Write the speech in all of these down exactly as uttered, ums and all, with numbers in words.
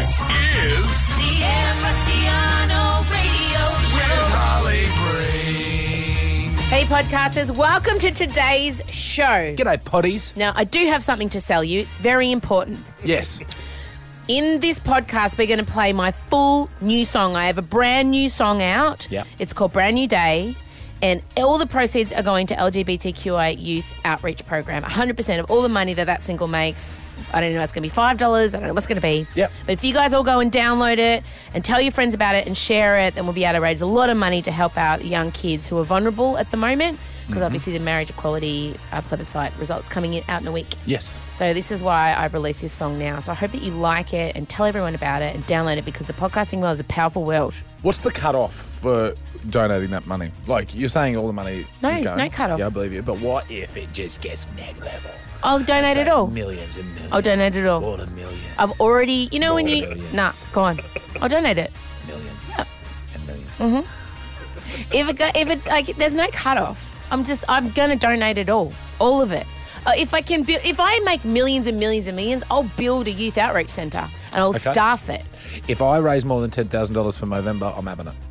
This is The Ed Marciano Radio Show. with Holly Breen. Hey, podcasters, welcome to today's show. G'day, potties. Now, I do have something to sell you. It's very important. Yes. In this podcast, we're going to play my full new song. I have a brand new song out. Yep. It's called Brand New Day. And all the proceeds are going to L G B T Q I Youth Outreach Program. one hundred percent of all the money that that single makes, I don't know if it's going to be five dollars. I don't know what's going to be. Yep. But if you guys all go and download it and tell your friends about it and share it, then we'll be able to raise a lot of money to help out young kids who are vulnerable at the moment. Because Mm-hmm. obviously the marriage equality uh, plebiscite results coming in out in a week. Yes. So this is why I've released this song now. So I hope that you like it and tell everyone about it and download it, because the podcasting world is a powerful world. What's the cut-off for donating that money? Like, you're saying all the money No, is going. no cut-off. Yeah, I believe you. But what if it just gets next level? I'll donate it all. Millions and millions. I'll donate it all. More than millions. I've already, you know when More you... millions. Nah, go on. I'll donate it. Millions. Yeah. And millions. If it, go, if it, like, there's no cut-off. I'm just, I'm going to donate it all. All of it. Uh, if I can build, if I make millions and millions and millions, I'll build a youth outreach centre and I'll Okay. staff it. If I raise more than ten thousand dollars for Movember, I'm having it.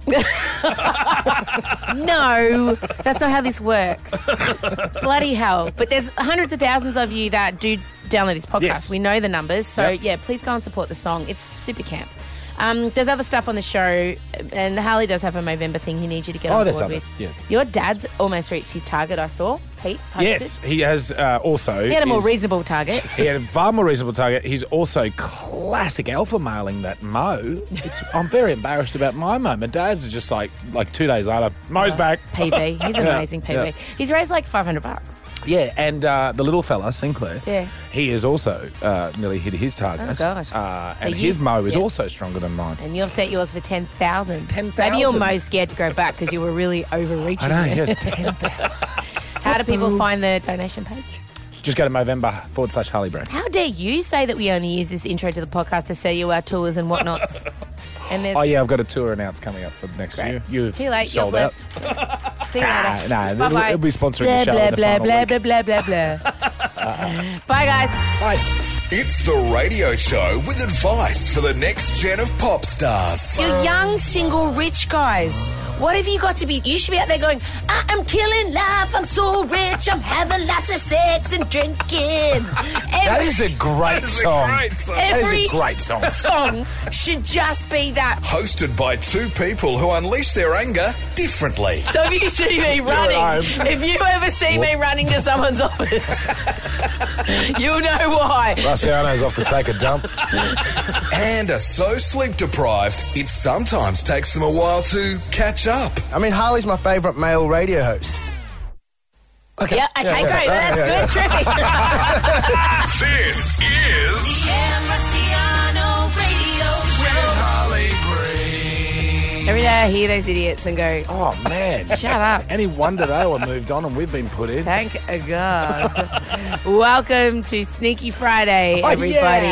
No, that's not how this works. Bloody hell. But there's hundreds of thousands of you that do download this podcast. Yes. We know the numbers. So, Yep. yeah, please go and support the song. It's super camp. Um, there's other stuff on the show, and Harley does have a Movember thing he needs you to get Oh, on there's board others, with. yeah. Your dad's almost reached his target, I saw. Pete posted. Yes, he has uh, also... He had a more is- reasonable target. He had a far more reasonable target. He's also classic alpha mailing that Mo. It's, I'm very embarrassed about my Mo. My dad's is just like like two days later, Mo's back. P B. He's an Yeah, amazing P B. yeah. He's raised like five hundred bucks. Yeah, and uh, the little fella, Sinclair, Yeah. he has also uh, nearly hit his target. Oh, gosh. Uh, So and you- his Mo is yeah. also stronger than mine. And you've set yours for ten thousand. ten Maybe you're thousand. most scared to go back because you were really overreaching. I know, there. yes, ten thousand. How do people find the donation page? Just go to Movember forward slash Harley Brand. How dare you say that we only use this intro to the podcast to sell you our tours and whatnots? And there's Oh, yeah, I've got a tour announced coming up for next Great. year. You've too late. sold You've out. left. See you Nah, later. nah, Bye it'll- bye. it'll be sponsoring blah, the show Blah in the blah final blah week. blah blah blah blah. Bye guys. Bye. It's the radio show with advice for the next gen of pop stars. You young, single, rich guys. What have you got to be? You should be out there going, I am killing life, I'm so rich, I'm having lots of sex and drinking. That is a great song. Great song. That is Every a great song. song should just be that. Hosted by two people who unleash their anger differently. So if you see me running, at if you ever see me running to someone's office, you'll know why. Marciano's off to take a dump. And are so sleep deprived, it sometimes takes them a while to catch up. I mean, Harley's my favourite male radio host. Okay. Yeah, okay, yeah, great. yeah, That's yeah, good. Terrific. This is The Ed Marciano Radio Show. Holly Breen. Every day I hear those idiots and go, Oh, man. shut up. Any wonder they were moved on and we've been put in. Thank God. Welcome to Sneaky Friday, Oh, everybody.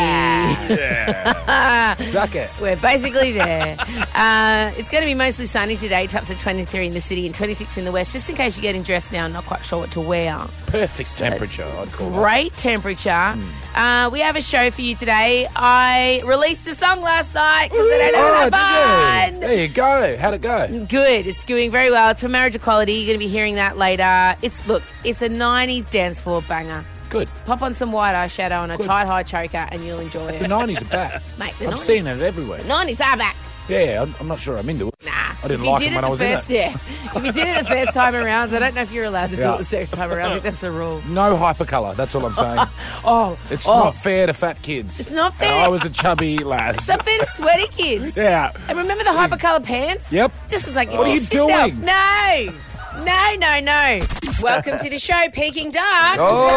Yeah. Suck it. We're basically there. Uh, it's going to be mostly sunny today, tops of twenty-three in the city and twenty-six in the west, just in case you're getting dressed now and not quite sure what to wear. Perfect temperature, I'd call it. Great temperature. Uh, we have a show for you today. I released a song last night because I don't know Oh, what did you? happened. There you go. How'd it go? Good. It's doing very well. It's for marriage equality. You're going to be hearing that later. It's look, it's a nineties dance floor banger. Good. Pop on some white eyeshadow and a Good. tight high choker and you'll enjoy The it. nineties are back. Mate, the I've nineties. seen it everywhere. nineties are back. Yeah, I'm, I'm not sure I'm into it. Nah. I didn't If you like did it when the I was first, in it. Yeah. If you did it the first time around, I don't know if you're allowed to do Yeah. it the second time around. I think that's the rule. No hypercolour, that's all I'm saying. Oh. It's oh. not fair to fat kids. It's not fair. And I was a chubby lass. It's not fair to sweaty kids. Yeah. And remember the hypercolour pants? Yep. Just looks like you What are you pissed yourself. doing? No. No, no, no. Welcome to the show, Peking Dark.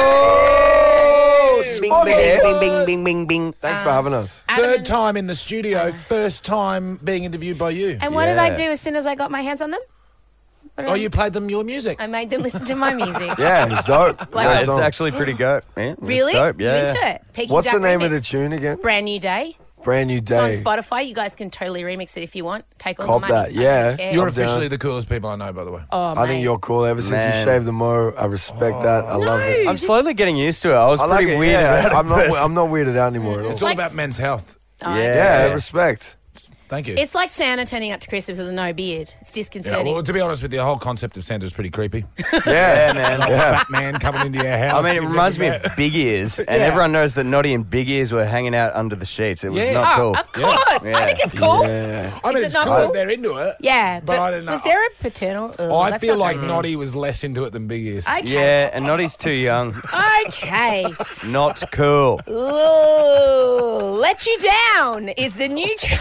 Oh! Bing, Spotted. bing, bing, bing, bing, bing. Thanks for having us. Adam Third and- time in the studio, first time being interviewed by you. And what did I Yeah. do as soon as I got my hands on them? What did Oh, I- you played them your music. I made them listen to my music. Yeah, it's dope. Like- Great Yeah, It's song. actually pretty good. Yeah, it's Really? dope. Yeah, You into yeah. it? Peking What's the Dark name of the remix. tune again? Brand New Day. Brand New It's on Day. Spotify. You guys can totally remix it if you want. Take all Cop the money. that, I don't yeah. care. You're I'm down. officially the coolest people I know, by the way. Oh, I mate. think you're cool. Ever since Man. you shaved the mo, I respect that. I love it. I'm slowly getting used to it. I was I like pretty it. weird Yeah, about it I'm not. first. I'm not weirded out anymore at all. It's all like about s- men's health. I- Yeah, Yeah. respect. Thank you. It's like Santa turning up to Christmas with no beard. It's yeah, disconcerting. well, to be honest with you, the whole concept of Santa is pretty creepy. Yeah, man. Yeah. Fat man coming into your house. I mean, it You've reminds me never of Big Ears, and Yeah. everyone knows that Noddy and Big Ears were hanging out under the sheets. It was Yeah. not Oh, cool. of course. Yeah. I think it's cool. Yeah. I mean, Is it it's not cool cool? that they're into it. Yeah, But but, I don't know. was there a paternal? Ugh, I that's feel not like very- Noddy was less into it than Big Ears. Okay. Yeah, and Noddy's too young. Okay. Not cool. Ooh, Let You Down is the new tr-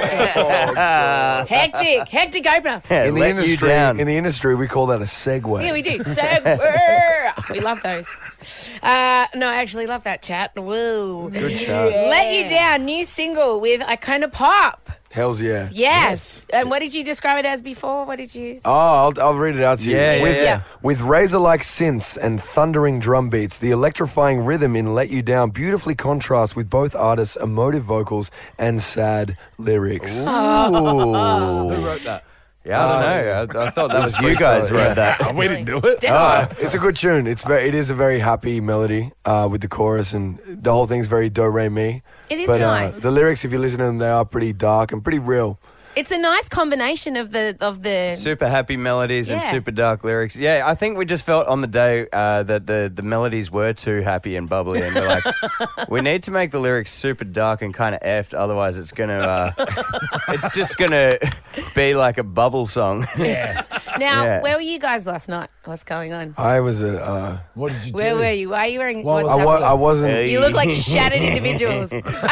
hectic, hectic opener. In the Let industry, you down. in the industry, we call that a segue. Yeah, we do. Segue. We love those. Uh, no, I actually love that chat. Woo. Good chat. Let You Down, new single with Icona Pop. Hells yeah. Yes. And what did you describe it as before? What did you? Oh, I'll, I'll read it out to you. Yeah, yeah, with, yeah. with razor-like synths and thundering drum beats, the electrifying rhythm in Let You Down beautifully contrasts with both artists' emotive vocals and sad lyrics. Who Ooh. wrote that? Yeah, I don't know. I, I thought that was you freestyle, guys yeah. wrote that. Oh, we didn't do it. Definitely. Uh, it's a good tune. It's very, it is a very happy melody uh, with the chorus, and the whole thing's very do re mi. It is but, nice. Uh, the lyrics, if you listen to them, they are pretty dark and pretty real. It's a nice combination of the of the. Super happy melodies and Yeah. super dark lyrics. Yeah, I think we just felt on the day uh, that the, the melodies were too happy and bubbly, and we're like, we need to make the lyrics super dark and kind of effed, otherwise it's gonna, uh, it's just gonna be like a bubble song. Yeah. Now, Yeah. where were you guys last night? What's going on? I was a. Uh, What did you Where do? were you? Why are you wearing? What what's I, wa- happening? I wasn't. Hey. You look like shattered individuals.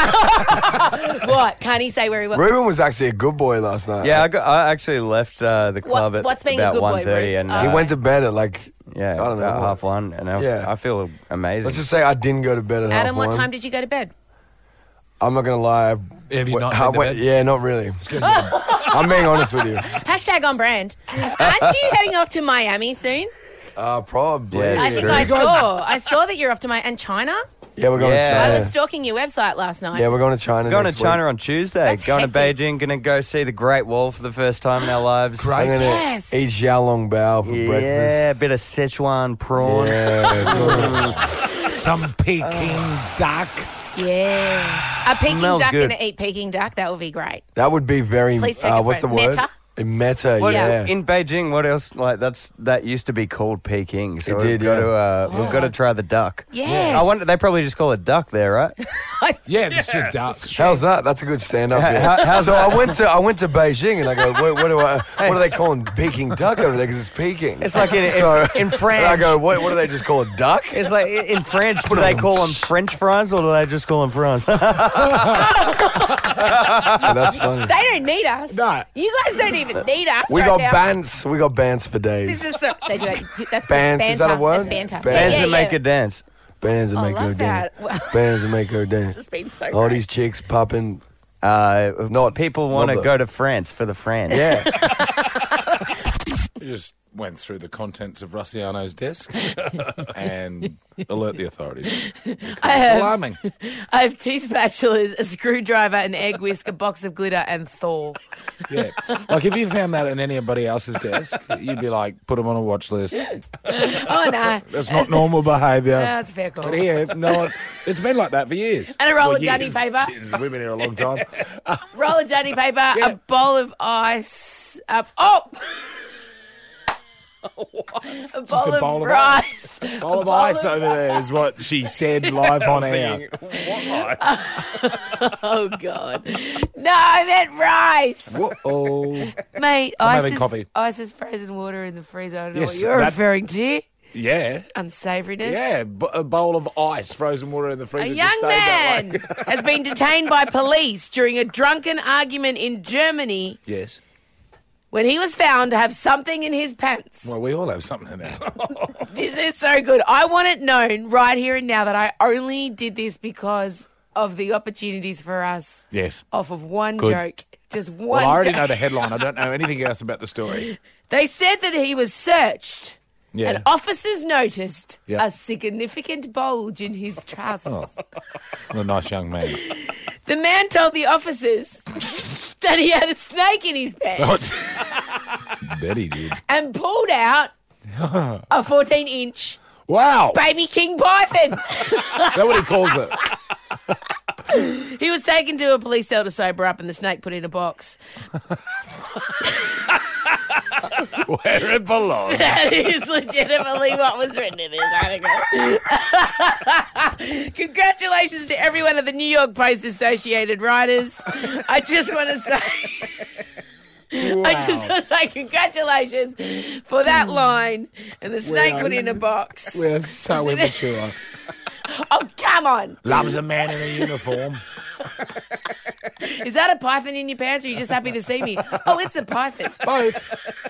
What? Can't he say where he was? Ruben was actually a good boy last night. Yeah, I, got, I actually left uh, the club What- at what's being a about good boy, one thirty, Rubes? and Uh, He uh, went to bed at like. yeah, I don't know about what. half one, and I, Yeah. I feel amazing. Let's just say I didn't go to bed at Adam, half what one. time did you go to bed? I'm not gonna lie. Have you Wait, not how- been to wait, bed? Yeah, not really. I'm being honest with you. Hashtag on brand. Aren't you heading off to Miami soon? Uh, probably. Yeah, I it's think true. I You saw. I saw that you're off to Miami and China. Yeah, we're going Yeah. to I China. was stalking your website last night. Yeah, we're going to China. Going to next China week. on Tuesday. That's going hectic. to Beijing. Going to go see the Great Wall for the first time in our lives. Great. I'm gonna Yes. eat xiaolong bao for Yeah, a breakfast. bit of Sichuan prawn. Yeah, Some Peking duck. Yes. A Peking Smells duck good. and eat Peking duck. That would be great. that would be very. Please take uh, a what's the photo. word? Meta? A Meta. What, yeah. In Beijing, what else? Like that's that used to be called Peking. So It we've did, got yeah. to uh, we've got to try the duck. Yes. I wonder. They probably just call it duck there, right? Yeah, it's just duck. How's that? That's a good stand-up. How- bit. how- how's so I went to I went to Beijing and I go, what, what do I? What do they call them? Peking duck over there because it's Peking. It's like in, in, So- in French. And I go, what, what do they just call it? Duck? It's like in in French. Do they call them French fries or do they just call them fries? Yeah, that's funny. They don't need us. No. You guys don't even need us. We right got now. bants. We got bants for days. This is so. They do it. That's Bands, banter. is that a word? That's banter. Bands Yeah, Bands yeah, that make yeah. her dance. Bands that I make her love dance. that. Wow. Bands that make her dance. This has been so All great. these chicks popping. Uh, Not- people want not to the- go to France for the France. Yeah. We just went through the contents of Rossiano's desk and alert the authorities. It's I have, alarming. I have two spatulas, a screwdriver, an egg whisk, a box of glitter, and Thor. Yeah. Like if you found that in anybody else's desk, you'd be like, put them on a watch list. Oh, no. That's not normal behaviour. That's a fair call. But here, no one, it's been like that for years. And a roll Well, of dunny years. paper. Jesus, we've been here a long time. Roll of dunny paper, Yeah. a bowl of ice. Uh, oh! A bowl, a of bowl of rice. Bowl A of ice over there is what she said live on air. Oh, God. No, I meant rice. Whoa. Mate, I'm ice having is, coffee. ice is frozen water in the freezer. I don't know Yes, what you're that- referring to. Yeah. Unsavouriness. Yeah, b- a bowl of ice, frozen water in the A freezer. just young stayed that man way. has been detained by police during a drunken argument in Germany Yes. when he was found to have something in his pants. Well, we all have something in there. This is so good. I want it known right here and now that I only did this because of the opportunities for us Yes. off of one Good. joke. Just one Well, I already joke. know the headline. I don't know anything else about the story. They said that he was searched. Yeah. And officers noticed Yeah. a significant bulge in his trousers. Oh. What a nice young man. The man told the officers that he had a snake in his pants Bet he did. and pulled out a fourteen inch Wow. baby king python. Is that what he calls it? He was taken to a police cell to sober up and the snake put in a box. Where it belongs. That is legitimately what was written in this article. Congratulations to every one of the New York Post Associated writers. I just want to say... Wow. I just want to say congratulations for that line and the snake are- put in a box. We're so immature. Oh, come on. Loves a man in a uniform. Is that a python in your pants or are you just happy to see me? Oh, it's a python. Both.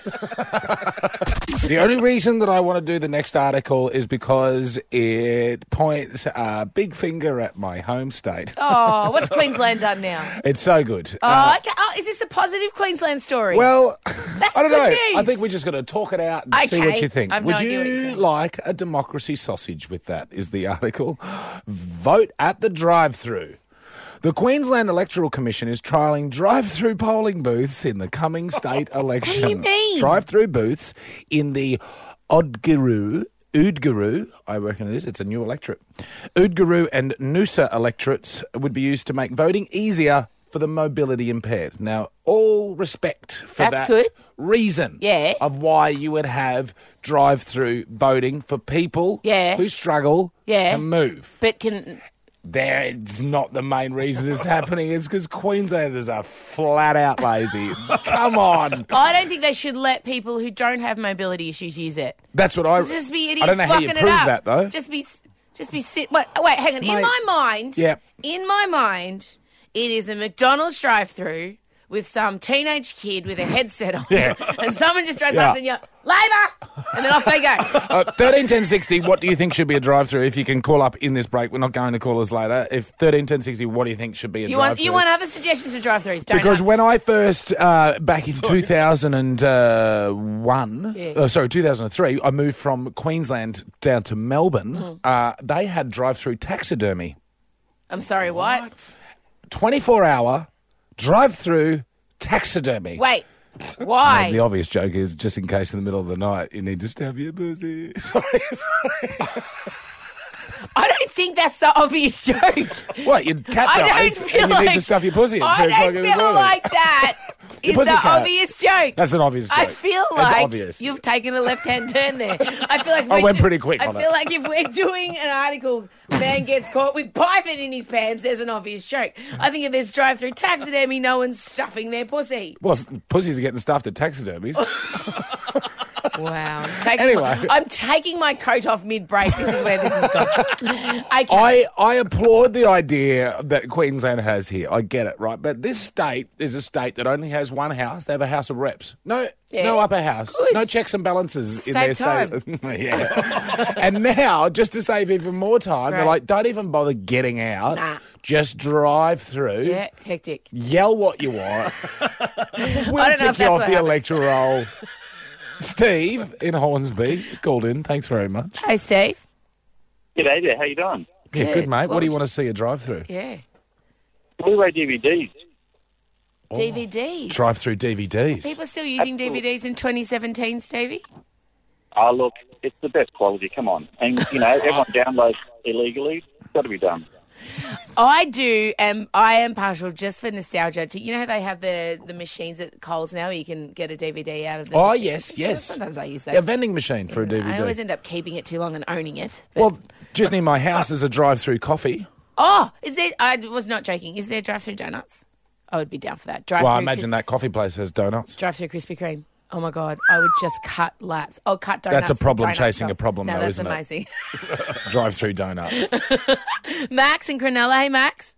The only reason that I want to do the next article is because it points a big finger at my home state. Oh, what's Queensland done now? It's so good. Oh, Uh, okay. Oh, is this a positive Queensland story? well, That's I don't good know. news. I think we're just going to talk it out and see what Okay. you think. I've no Would idea what you're you saying. like a democracy sausage with that, is the article. Vote at the drive-through. The Queensland Electoral Commission is trialling drive-through polling booths in the coming state election. you mean? Drive-through booths in the Oodgeroo, Oodgeroo, I reckon it is, it's a new electorate. Oodgeroo and Noosa electorates would be used to make voting easier for the mobility impaired. Now, all respect for That's that good. reason Yeah. of why you would have drive-through voting for people Yeah. who struggle Yeah. to move. But can... There, it's not the main reason it's happening. It's because Queenslanders are flat out lazy. Come on. I don't think they should let people who don't have mobility issues use it. That's what I... Just be idiots I don't know how fucking you it prove up. that, though. Just be... Just be sit... Wait, wait hang on. In Mate. my mind... Yep. In my mind, it is a McDonald's drive-through with some teenage kid with a headset on. Yeah. And someone just drives Yeah. past and yell, Labour! And then off they go. Uh, thirteen ten sixty, what do you think should be a drive-through? If you can call up in this break, we're not going to call us later. If thirteen ten sixty, what do you think should be a You want, drive-through? you want other suggestions for drive-throughs, don't Because when I first, uh, back in two thousand one, Yeah. uh, sorry, two thousand three, I moved from Queensland down to Melbourne, Mm. uh, they had drive-through taxidermy. I'm sorry, what? twenty-four hour drive-through taxidermy. Wait, why? The obvious joke is, just in case in the middle of the night, you need to stab your pussy. Sorry, sorry. I don't think that's the obvious joke. What, your cat I dies don't and feel you like, need to stuff your pussy at I three o'clock don't in the feel morning? like that is pussy the cat. obvious joke. That's an obvious joke. I feel That's like obvious. you've taken a left-hand turn there. I feel like I we're went do- pretty quick I on feel it. like if we're doing an article, man gets caught with python in his pants, there's an obvious joke. I think if there's drive-through taxidermy, no one's stuffing their pussy. Well, pussies are getting stuffed at taxidermies. Wow. I'm taking, Anyway. my, I'm taking my coat off mid-break. This is where this is going. Okay. I, I applaud the idea that Queensland has here. I get it, right? But this state is a state that only has one house. They have a House of Reps. No, Yeah. no upper house. Good. No checks and balances in Save their state. yeah. And now, just to save even more time, they're Right. like, don't even bother getting out. Nah. Just drive through. Yeah, hectic. Yell what you want. We'll I don't know tick if you that's off what the happens. electoral roll. Steve in Hornsby called in. Thanks very much. Hey, Steve. G'day there, how you doing? Yeah, Good. good, mate. What What do you would want to see a drive through? Yeah. Blu-ray D V Ds. D V Ds. Drive through D V Ds. People are still using D V Ds in twenty seventeen, Stevie? Oh, look, it's the best quality, come on. And, you know, everyone downloads illegally. It's got to be done. I do, and I am partial just for nostalgia. To, you know how they have the, the machines at Coles now where you can get a D V D out of the Oh, machine? yes, yes. Sometimes I use those. A vending machine for a D V D. I always end up keeping it too long and owning it. but- Well, just near my house is a drive-through coffee. oh, is there, I was not joking. Is there drive-through donuts? I would be down for that. Drive-through Well, I imagine Kris- that coffee place has donuts. Drive-through Krispy Kreme. Oh, my God. I would just cut laps. Oh, cut donuts. That's a problem Donut chasing shop. a problem, no, though, that's isn't it? amazing. Drive-through donuts. Max and Cronulla. Hey, Max.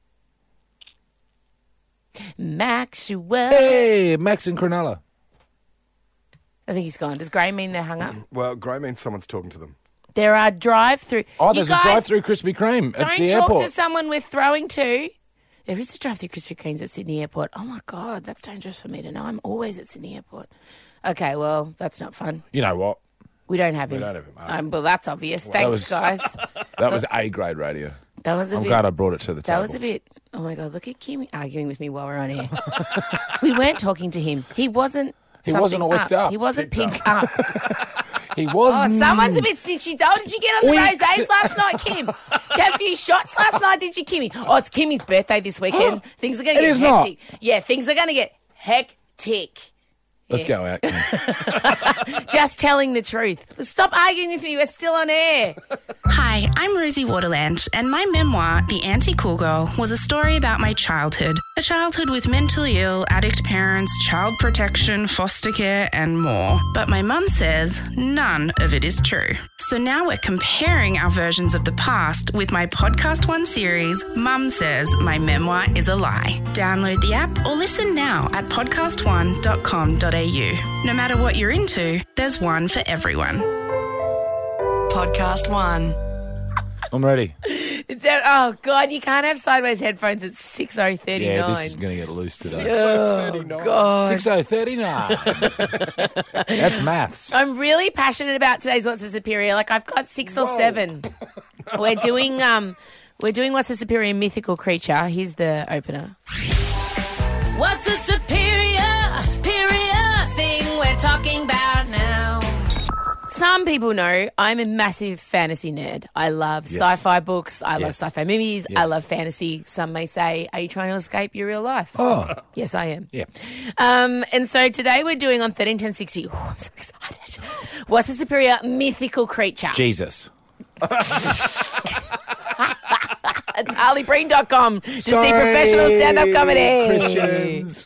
Maxwell. Hey, Max in Cronulla. I think he's gone. Does Gray mean they're hung up? Well, Gray means someone's talking to them. There are drive-through. Oh, You there's guys a drive-through Krispy Kreme at Don't the talk airport. to someone we're throwing to. There is a drive-through Krispy Kremes at Sydney Airport. Oh, my God. That's dangerous for me to know. I'm always at Sydney Airport. Okay, well, that's not fun. You know what? We don't have him. don't have him, okay. Um, well, that's obvious. Thanks, was- guys. That was A-grade radio. That was a I'm bit... glad I brought it to the That table. was a bit... Oh, my God. Look at Kim arguing with me while we're on air. We weren't talking to him. He wasn't... He wasn't something whipped up. He wasn't Picked picked up. He was. Oh, someone's a bit snitchy, though. Did you get on the Winked. rosés last night, Kim? Did you have a few shots last night, did you, Kimmy? Oh, it's Kimmy's birthday this weekend. Things are going to It get is not. hectic. Yeah, things are going to get hectic. Let's go out. Just telling the truth. Stop arguing with me. We're still on air. Hi, I'm Rosie Waterland, and my memoir, The Anti-Cool Girl, was a story about my childhood. A childhood with mentally ill, addict parents, child protection, foster care, and more. But my mum says none of it is true. So now we're comparing our versions of the past with my Podcast One series, Mum Says My Memoir is a Lie. Download the app or listen now at podcast one dot com dot a u. No matter what you're into, there's one for everyone. Podcast One. I'm ready. It's that, oh, God, you can't have sideways headphones at six oh thirty-nine. Yeah, this is going to get loose today. Oh, God. six oh thirty-nine. That's maths. I'm really passionate about today's What's the Superior. Like, I've got six or seven. We're doing, um, we're doing What's the Superior mythical creature. Here's the opener. What's the superior, superior thing we're talking about now? Some people know I'm a massive fantasy nerd. I love Yes. sci-fi books. I love Yes. sci-fi movies. I Yes. love fantasy. Some may say, are you trying to escape your real life? Oh, Yes, I am. yeah. Um, and so today we're doing on thirteen ten sixty. Oh, I'm so excited. What's the superior mythical creature? Jesus. It's harley breen dot com to see Sorry, professional stand-up comedy. Christians.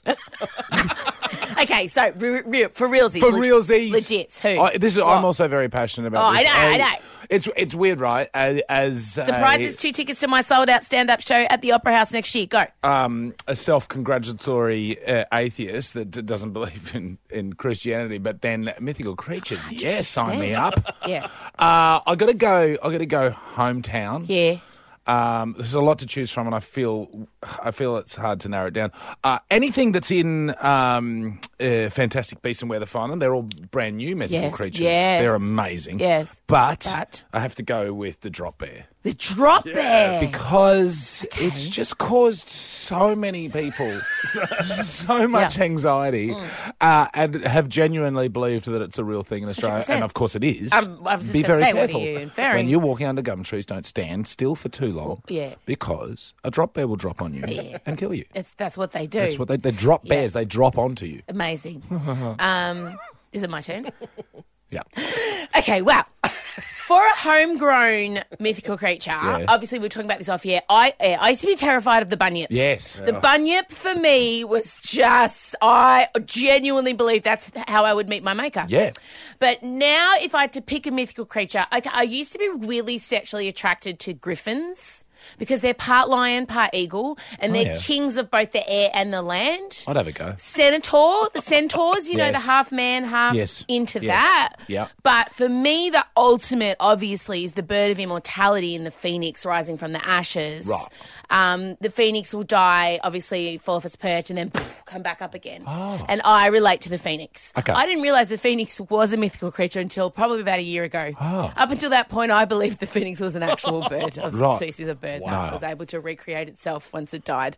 Okay, so re- re- for realsies. For le- realsies. Legits. Who? I, this is, What? I'm also very passionate about Oh, I this. know, I know. It's it's weird, right? As, as The prize is two tickets to my sold-out stand-up show at the Opera House next year. Go. um, a self-congratulatory uh, atheist that d- doesn't believe in, in Christianity, but then mythical creatures. Yeah, sign me up. Yeah. Uh, I got to go. I got to go hometown. Yeah. Um, there's a lot to choose from, and I feel I feel it's hard to narrow it down. Uh, anything that's in um, uh, Fantastic Beasts and Where to Find Them, they're all brand new mythical Yes, creatures. yes. They're amazing. Yes, but, but- I have to go with the drop bear. The drop bear. Because it's just caused so many people so much Yeah. anxiety Mm. uh, and have genuinely believed that it's a real thing in Australia. one hundred percent. And of course it is. Um, I was just Be gonna very say, what are careful. you inferring? When you're walking under gum trees, don't stand still for too long. Yeah. Because a drop bear will drop on you Yeah. and kill you. It's, that's what they do. That's what they, they drop Yeah. bears. They drop onto you. Amazing. um, is it my turn? Yeah. Okay, well, for a homegrown mythical creature, Yeah. obviously we were talking about this off here. I uh, I used to be terrified of the bunyip. Yes. The bunyip for me was just, I genuinely believe that's how I would meet my maker. Yeah. But now if I had to pick a mythical creature, I, I used to be really sexually attracted to griffins. Because they're part lion, part eagle, and Oh, they're yeah. kings of both the air and the land. I'd have a go. Centaur, the centaurs, you know, Yes. the half man, half Yes. into Yes. that. Yeah. But for me, the ultimate, obviously, is the bird of immortality in the phoenix rising from the ashes. Right. Um, the phoenix will die, obviously, fall off its perch, and then poof, come back up again. Oh. And I relate to the phoenix. Okay. I didn't realise the phoenix was a mythical creature until probably about a year ago. Oh. Up until that point, I believed the phoenix was an actual bird of Right. species of bird Wow. that was able to recreate itself once it died.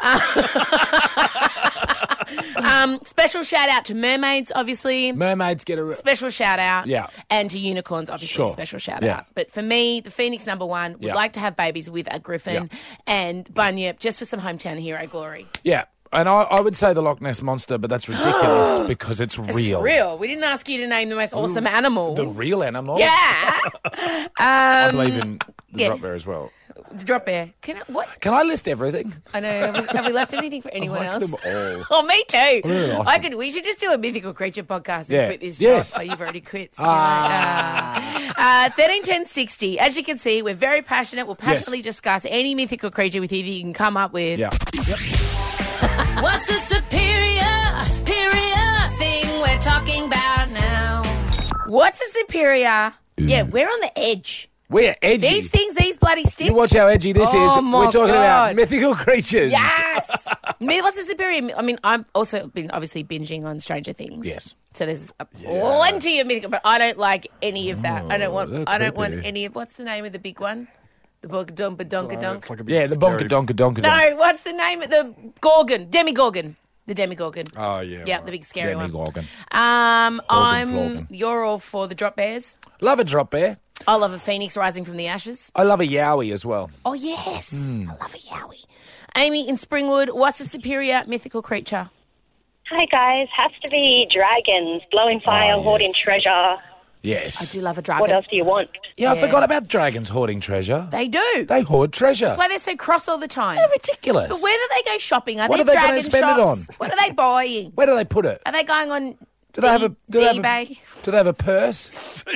um, special shout out to mermaids, obviously. Mermaids get a... Special shout out. Yeah. And to unicorns, obviously, Sure. special shout Yeah. out. But for me, the phoenix number one, would Yeah. like to have babies with a griffin and bunyip just for some hometown hero glory. Yeah. And I, I would say the Loch Ness Monster, but that's ridiculous because it's It's real. real. We didn't ask you to name the most awesome animal. The real animal. yeah. I um, believe in the yeah. drop bear as well. the drop bear. Can I, what? Can I list everything? I know. Have we, have we left anything for anyone I like else? them all. Oh, me too. really like I them. could. We should just do a mythical creature podcast and Yeah. quit this Yes. job. Oh, you've already quit. So Ah. uh, uh, thirteen ten sixty. As you can see, we're very passionate. We'll passionately discuss any mythical creature with you that you can come up with. Yeah. What's the superior, superior thing we're talking about now? What's a superior? Yeah, we're on the edge. We're edgy. These things, these bloody sticks. You watch how edgy this Oh, is. my We're talking about God. mythical creatures. Yes. Me- What's a superior? I mean, I've also been obviously binging on Stranger Things. Yes. So there's a plenty of mythical, but I don't like any of that. I don't want. that's I don't want creepy. any of. What's the name of the big one? The bug dunka dunka dunk. It's like a bit Yeah, the bonka scary. donka donka donk. No, what's the name of the Gorgon? Demigorgon. The Demigorgon. Oh, yeah. Yeah, right. the big scary one. Demigorgon. Um, I'm. Florgan. You're all for the drop bears. Love a drop bear. I love a phoenix rising from the ashes. I love a yowie as well. Oh yes, I love a yowie. Amy in Springwood. What's a superior mythical creature? Hi guys, has to be dragons, blowing fire, Oh, yes. hoarding treasure. Yes. I do love a dragon. What else do you want? Yeah, I Yeah. forgot about dragons hoarding treasure. They do. They hoard treasure. That's why they're so cross all the time. They're ridiculous. But where do they go shopping? Are What they are they gonna dragon spend it shops? on? What are they buying? Where do they put it? Are they going on Do they have a? Do they have a, eBay? do they have a purse?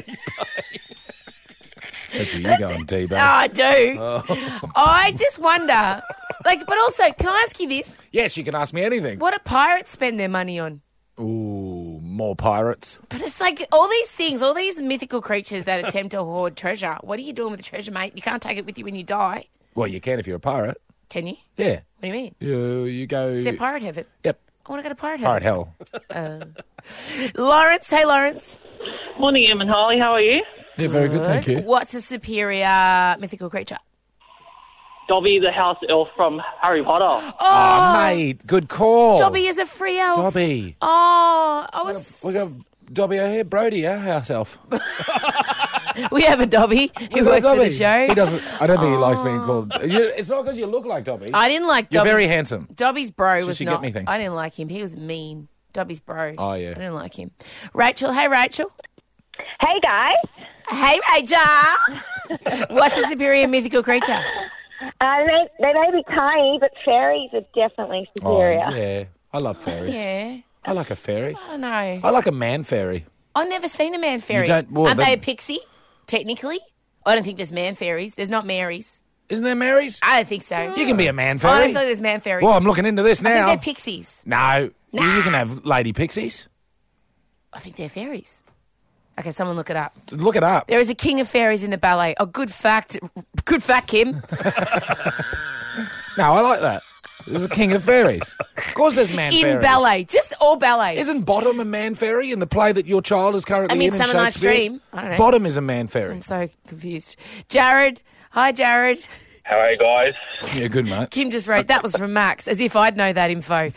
That's where you go on D-Bay. Oh, I do. Oh. I just wonder. Like, but also, can I ask you this? Yes, you can ask me anything. What do pirates spend their money on? Ooh, more pirates. But it's like all these things, all these mythical creatures that attempt to hoard treasure. What are you doing with the treasure, mate? You can't take it with you when you die. Well, you can if you're a pirate. Can you? Yeah. What do you mean? You you go. Is there pirate heaven? Yep. I want to go to pirate Pirate heaven. hell. Lawrence, hey Lawrence. Morning, Em and Holly. How are you? Yeah, very good, thank you. What's a superior mythical creature? Dobby, the house elf from Harry Potter. Oh, mate, good call. Dobby is a free elf. Dobby. Oh, I was. We got Dobby here, Brody, our house elf. We have a Dobby who We got works for the Dobby. show. He doesn't. I don't think he likes being called. You, it's not because you look like Dobby. I didn't like You're Dobby's, very handsome. Dobby's bro So was she not. get me things. I didn't like him. He was mean. Dobby's bro. Oh, yeah. I didn't like him. Rachel, hey Rachel. Hey guys, Hey Rachel. What's a superior mythical creature? uh, they, they may be tiny, but fairies are definitely Oh, superior. yeah. I love fairies. Yeah. I like a fairy. I don't know. I like a man fairy. I've never seen a man fairy. don't- well, Aren't then- they a pixie? Technically, I don't think there's man fairies. There's not Marys. Isn't there Marys? I don't think so. You can be a man I fairy. don't feel there's man fairies. Well, I'm looking into this I now. think they're pixies. No. You- Nah. You can have lady pixies. I think they're fairies. Okay, someone look it up. Look it up. There is a king of fairies in the ballet. Oh, good fact. Good fact, Kim. No, I like that. There's a king of fairies. Of course there's man in fairies. ballet. Just all ballet. Isn't Bottom a man fairy in the play that your child is currently I mean, in in Summer Night's Shakespeare? Dream. I don't know. Bottom is a man fairy. I'm so confused. Jared. Hi, Jared. How are you guys? Yeah, good, mate. Kim just wrote, that was from Max, as if I'd know that info.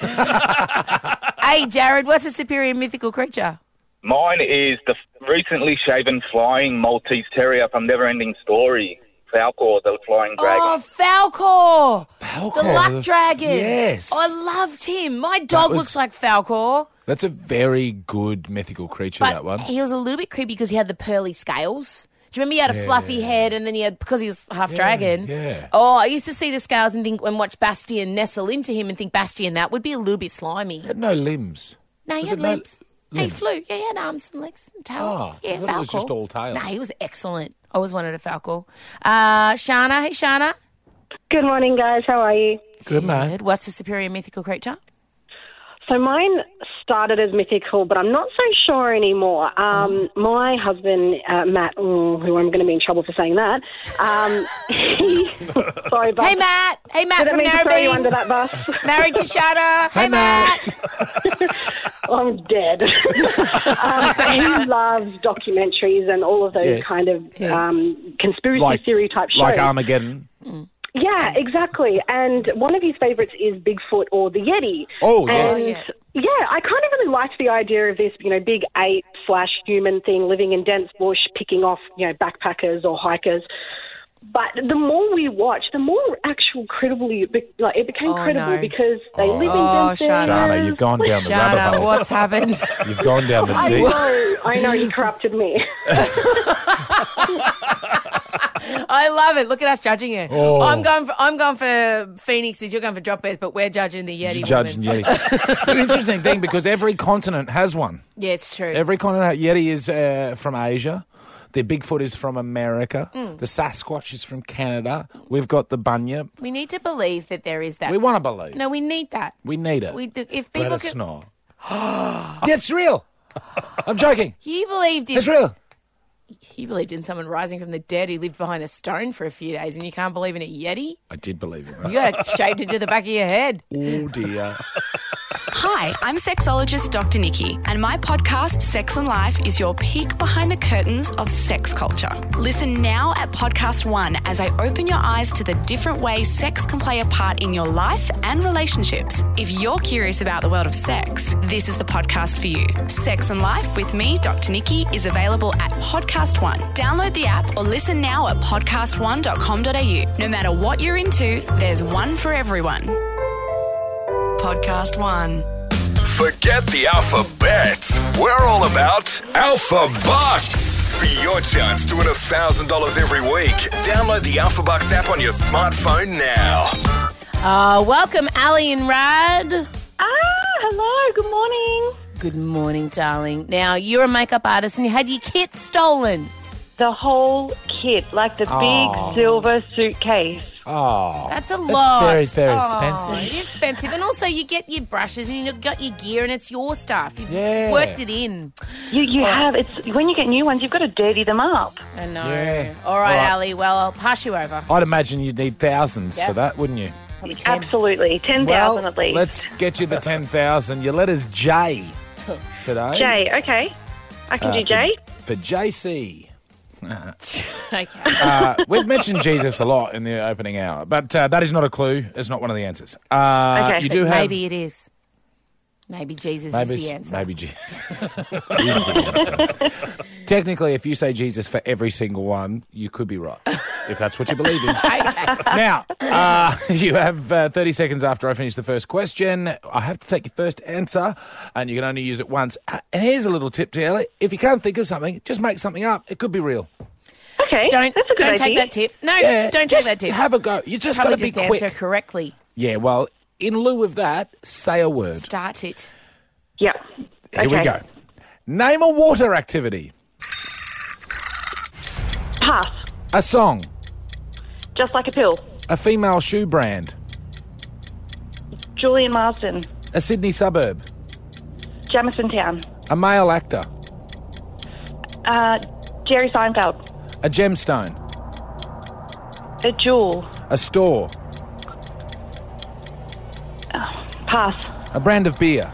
Hey, Jared, what's a superior mythical creature? Mine is the recently shaven flying Maltese Terrier from Neverending Story. Falcor, the flying dragon. Oh, Falcor. Falcor. The luck dragon. Yes. I loved him. My dog was- looks like Falcor. That's a very good mythical creature, But that one. he was a little bit creepy because he had the pearly scales. Do you remember he had a Yeah. fluffy head and then he had, because he was half Yeah, dragon. yeah. Oh, I used to see the scales and think, and watch Bastian nestle into him and think Bastian, that would be a little bit slimy. He had no limbs. No, he Was had it no- limbs. No, he limbs? flew. Yeah, he had arms and legs and tail. Oh, yeah, I thought it was Falcor. just all tail. No, he was excellent. I always wanted a Falcor. Uh, Shana, hey Shana. Good morning, guys. How are you? Good, mate. Good. What's the superior mythical creature? So mine started as mythical, but I'm not so sure anymore. Um, my husband, uh, Matt, mm, who I'm going to be in trouble for saying that. Um, he, sorry, but Hey Matt. Hey Matt didn't from mean to throw you Narrabeen. under that bus. Married to Shana. Hey, Hey, Matt. I'm dead. um, but he loves documentaries and all of those Yes. kind of um, conspiracy Like- theory type shows. Like Armageddon. Yeah, exactly. And one of his favourites is Bigfoot or the Yeti. Oh, yes. And, Oh, yeah. yeah, I kind of really liked the idea of this, you know, big ape slash human thing living in dense bush, picking off, you know, backpackers or hikers. But the more we watch, the more actual credibly, it, be- like, it became Oh, credible no. because they live in Oh, dense Shana. Shana, you've gone down the rabbit Shana, hole. what's happened? You've gone down the I deep. know, I know, you corrupted me. I love it. Look at us judging you. Oh. I'm going for I'm going for Phoenixes. You're going for drop bears, but we're judging the Yeti. Judging woman. Yeti. It's an interesting thing because every continent has one. Yeah, it's true. Every continent. Yeti is uh, from Asia. The Bigfoot is from America. Mm. The Sasquatch is from Canada. We've got the Bunyip. we need to believe that there is that. We want to believe. No, we need that. We need it. We do, if Let people us can, know. Yeah, it's real. I'm joking. you believed in It's real. you believed in someone rising from the dead who lived behind a stone for a few days, and you can't believe in a Yeti. I did believe in that. You got it shaved into the back of your head. Oh, dear. Hi, I'm sexologist Doctor Nikki, and my podcast, Sex and Life, is your peek behind the curtains of sex culture. Listen now at Podcast One as I open your eyes to the different ways sex can play a part in your life and relationships. If you're curious about the world of sex, this is the podcast for you. Sex and Life with me, Doctor Nikki, is available at Podcast One. Download the app or listen now at podcast one dot com dot a u. No matter what you're into, there's one for everyone. Podcast One. Forget the alphabet. We're all about Alpha Bucks. For your chance to win one thousand dollars every week, download the Alpha Bucks app on your smartphone now. Uh, welcome, Ali and Rad. Ah, hello. Good morning. Good morning, darling. Now, you're a makeup artist and you had your kit stolen. The whole kit, like the Oh. big silver suitcase. Oh. That's a That's lot. very, very Oh, expensive. It is expensive. And also, you get your brushes and you've got your gear and it's your stuff. You've Yeah. worked it in. You you have it's when you get new ones, you've got to dirty them up. I know. Yeah. All right, All right. Ali. Well, I'll pass you over. I'd imagine you'd need thousands Yep. for that, wouldn't you? Probably ten. Absolutely, ten Well, thousand at least. let's get you the ten thousand. Your letter's J today. Jay, okay, I can Uh, do Jay. For J C. Okay. Uh, we've mentioned Jesus a lot in the opening hour, but uh, that is not a clue. It's not one of the answers. Uh, Okay. You do have... Maybe it is. Maybe Jesus Maybe, is the it's- answer. maybe Jesus is the answer. Technically, if you say Jesus for every single one, you could be right, if that's what you believe in. Okay. Now, uh, you have uh, thirty seconds after I finish the first question. I have to take your first answer, and you can only use it once. Uh, And here's a little tip to you. If you can't think of something, just make something up. It could be real. Okay, Don't, that's a good don't idea. take that tip. No, Yeah, don't take just that tip. have a go. You just got Probably to be just quick. answer correctly. Yeah, well, in lieu of that, say a word. Start it. Yep. Here we Okay. go. Name a water activity. Pass. A song. Just like a pill. A female shoe brand. Julian Marsden. A Sydney suburb. Jamison Town. A male actor. Uh, Jerry Seinfeld. A gemstone. A jewel. A store. Pass. A brand of beer.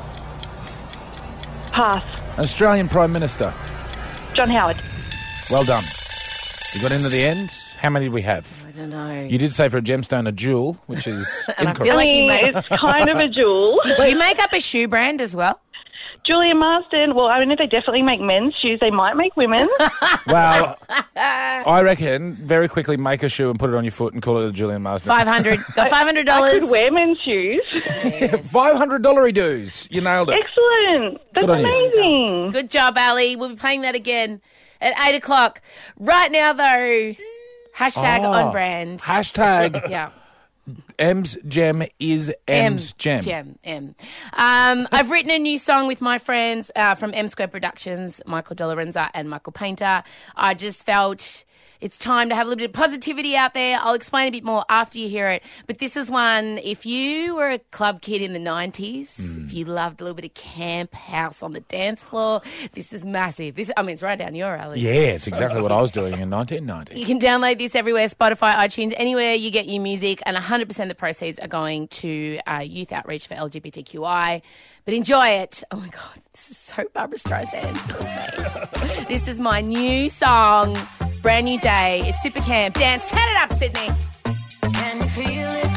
Pass. An Australian Prime Minister. John Howard. Well done. You got into the end. How many did we have? I don't know. You did say for a gemstone a jewel, which is And I incorrect. feel I like you mean, made- it's kind of a jewel. Did you make up a shoe brand as well? Julian Marsden. Well, I mean, if they definitely make men's shoes, they might make women's. Well, I reckon very quickly make a shoe and put it on your foot and call it a Julian Marsden. Five hundred. Got five hundred I dollars. could wear men's shoes. Five hundred dollar dues. You nailed it. Excellent. That's Good on you. amazing. Good job, Ali. We'll be playing that again at eight o'clock. Right now, though, hashtag Oh, on brand. Hashtag Yeah. M's gem is M's gem. Gem. M. Um, I've written a new song with my friends uh, from M Square Productions, Michael De Lorenzo and Michael Painter. I just felt it's time to have a little bit of positivity out there. I'll explain a bit more after you hear it. But this is one, if you were a club kid in the nineties, Mm. if you loved a little bit of camp house on the dance floor, this is massive. This, I mean, it's right down your alley. Yeah, it's exactly what I was doing in nineteen ninety. You can download this everywhere, Spotify, iTunes, anywhere you get your music, and one hundred percent of the proceeds are going to uh, youth outreach for L G B T Q I. But enjoy it. Oh, my God. This is so Barbara Streisand. This is my new song, Brand New Day. It's Super Camp. Dance. Turn it up, Sydney. Can you feel it?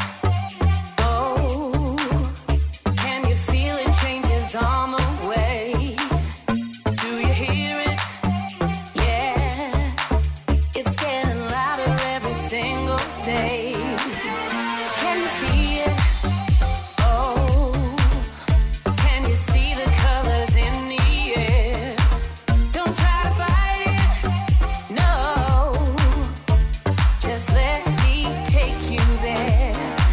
Oh, can you feel it? Changes on the way. Do you hear it? Yeah, it's getting louder every single day. Can you see it? Oh, can you see the colors in the air? Don't try to fight it. No, just let me take you there.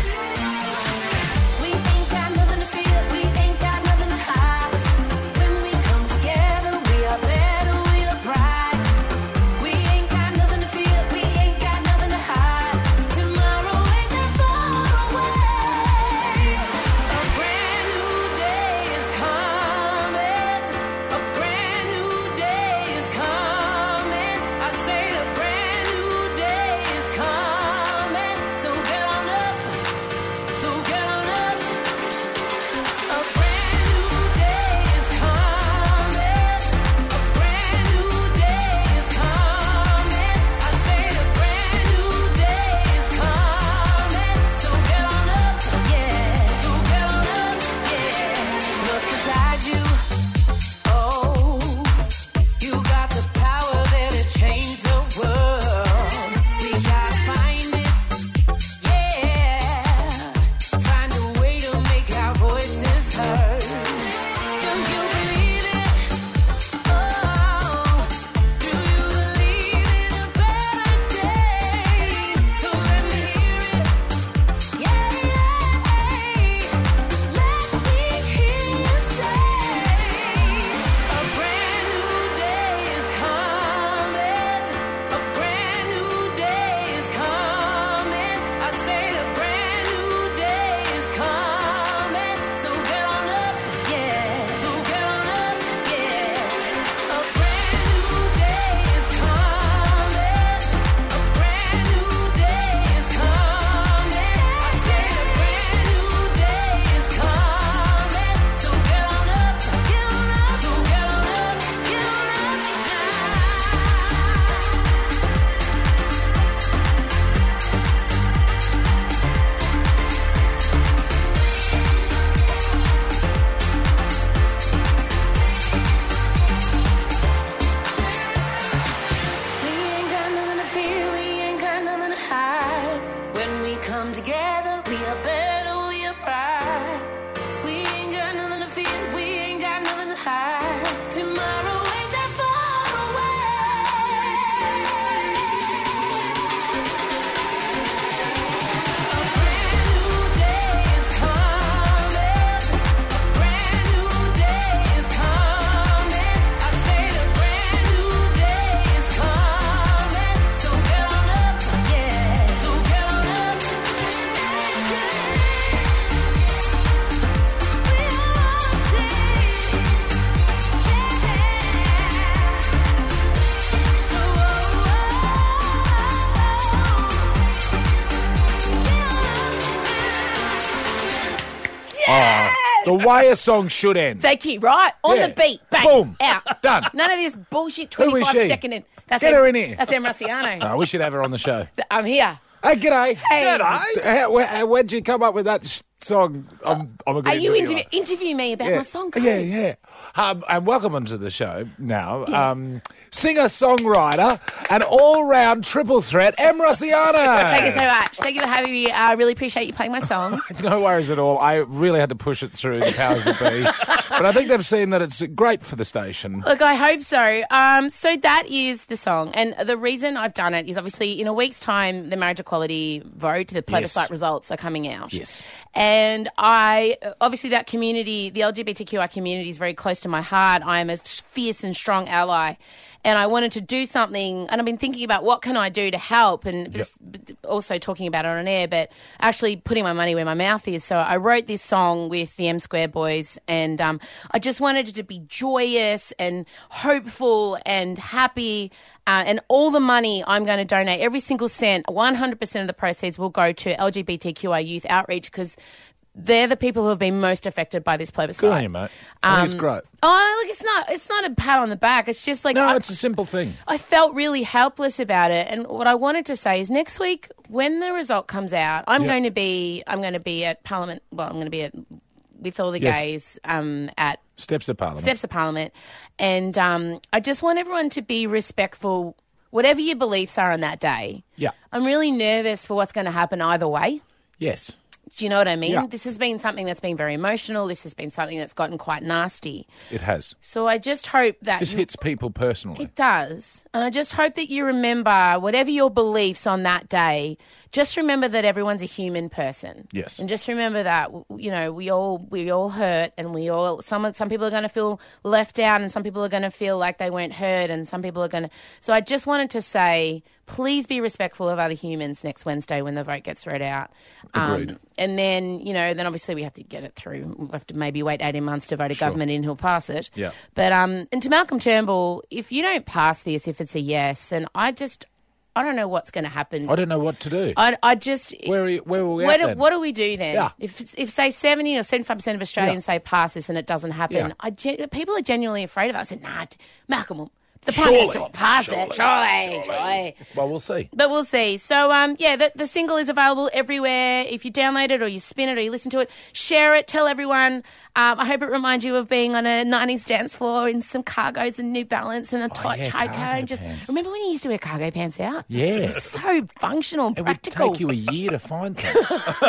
The way a song should end. Thank you, right? On Yeah. the beat. Bang. Boom. Out. Done. None of this bullshit Who is twenty-five she? second. In. That's Get em- her in here. That's Em Rusciano. No, we should have her on the show. I'm here. Hey, g'day. Hey. G'day. How, where, where'd you come up with that sh- song? I'm, I'm a Are you interview, interview me about yeah. my song? Yeah, yeah. Um, and welcome onto the show now. Um, singer-songwriter and all-round triple threat, Em Rusciano. Thank you so much. Thank you for having me. I really appreciate you playing my song. No worries at all. I really had to push it through the powers that be. But I think they've seen that it's great for the station. Look, I hope so. Um, so that is the song. And the reason I've done it is obviously in a week's time, the marriage equality vote, the plebiscite Yes. results are coming out. Yes. And I, obviously that community, the L G B T Q I community is very close to my heart. I am a fierce and strong ally. And I wanted to do something, and I've been thinking about what can I do to help, and just also talking about it on air, but actually putting my money where my mouth is. So I wrote this song with the M Square Boys, and um, I just wanted it to be joyous and hopeful and happy. Uh, and all the money I'm going to donate, every single cent, one hundred percent of the proceeds will go to L G B T Q I youth outreach, because they're the people who have been most affected by this plebiscite. Good on you, mate. I think it's Um, great. Oh, look, it's not. It's not a pat on the back. It's just like No, I, it's a simple thing. I felt really helpless about it, and what I wanted to say is next week when the result comes out, I'm Yep. going to be. I'm going to be at Parliament. Well, I'm going to be at with all the Yes. gays um, at Steps of Parliament. Steps of Parliament, and um, I just want everyone to be respectful, whatever your beliefs are on that day. Yeah. I'm really nervous for what's going to happen either way. Yes. Do you know what I mean? Yeah. This has been something that's been very emotional. This has been something that's gotten quite nasty. It has. So I just hope that This you- hits people personally. It does. And I just hope that you remember, whatever your beliefs on that day, just remember that everyone's a human person. Yes. And just remember that, you know, we all we all hurt, and we all, some some people are going to feel left out, and some people are going to feel like they weren't heard, and some people are going to... So I just wanted to say, please be respectful of other humans next Wednesday when the vote gets read out. Agreed. Um, and then, you know, then obviously we have to get it through. We have to maybe wait eighteen months to vote a Sure. government in who'll pass it. Yeah. But um, and to Malcolm Turnbull, if you don't pass this, if it's a yes, then I just, I don't know what's going to happen. I don't know what to do. I, I just... Where are you, where will we What at do, then? what do we do then? Yeah. If, if say, seventy or seventy-five percent of Australians say pass this and it doesn't happen, Yeah. I gen- people are genuinely afraid of that. I said, nah, Malcolm will... The Surely, Prime Minister will pass surely, it. Surely, surely. Well, we'll see. But we'll see. So, um, yeah, the, the single is available everywhere. If you download it or you spin it or you listen to it, share it, tell everyone. Um, I hope it reminds you of being on a nineties dance floor in some cargos and New Balance and a tight yeah, choker. cargo And just pants. remember when you used to wear cargo pants out? Yes. It's so functional and It would practical. take you a year to find things.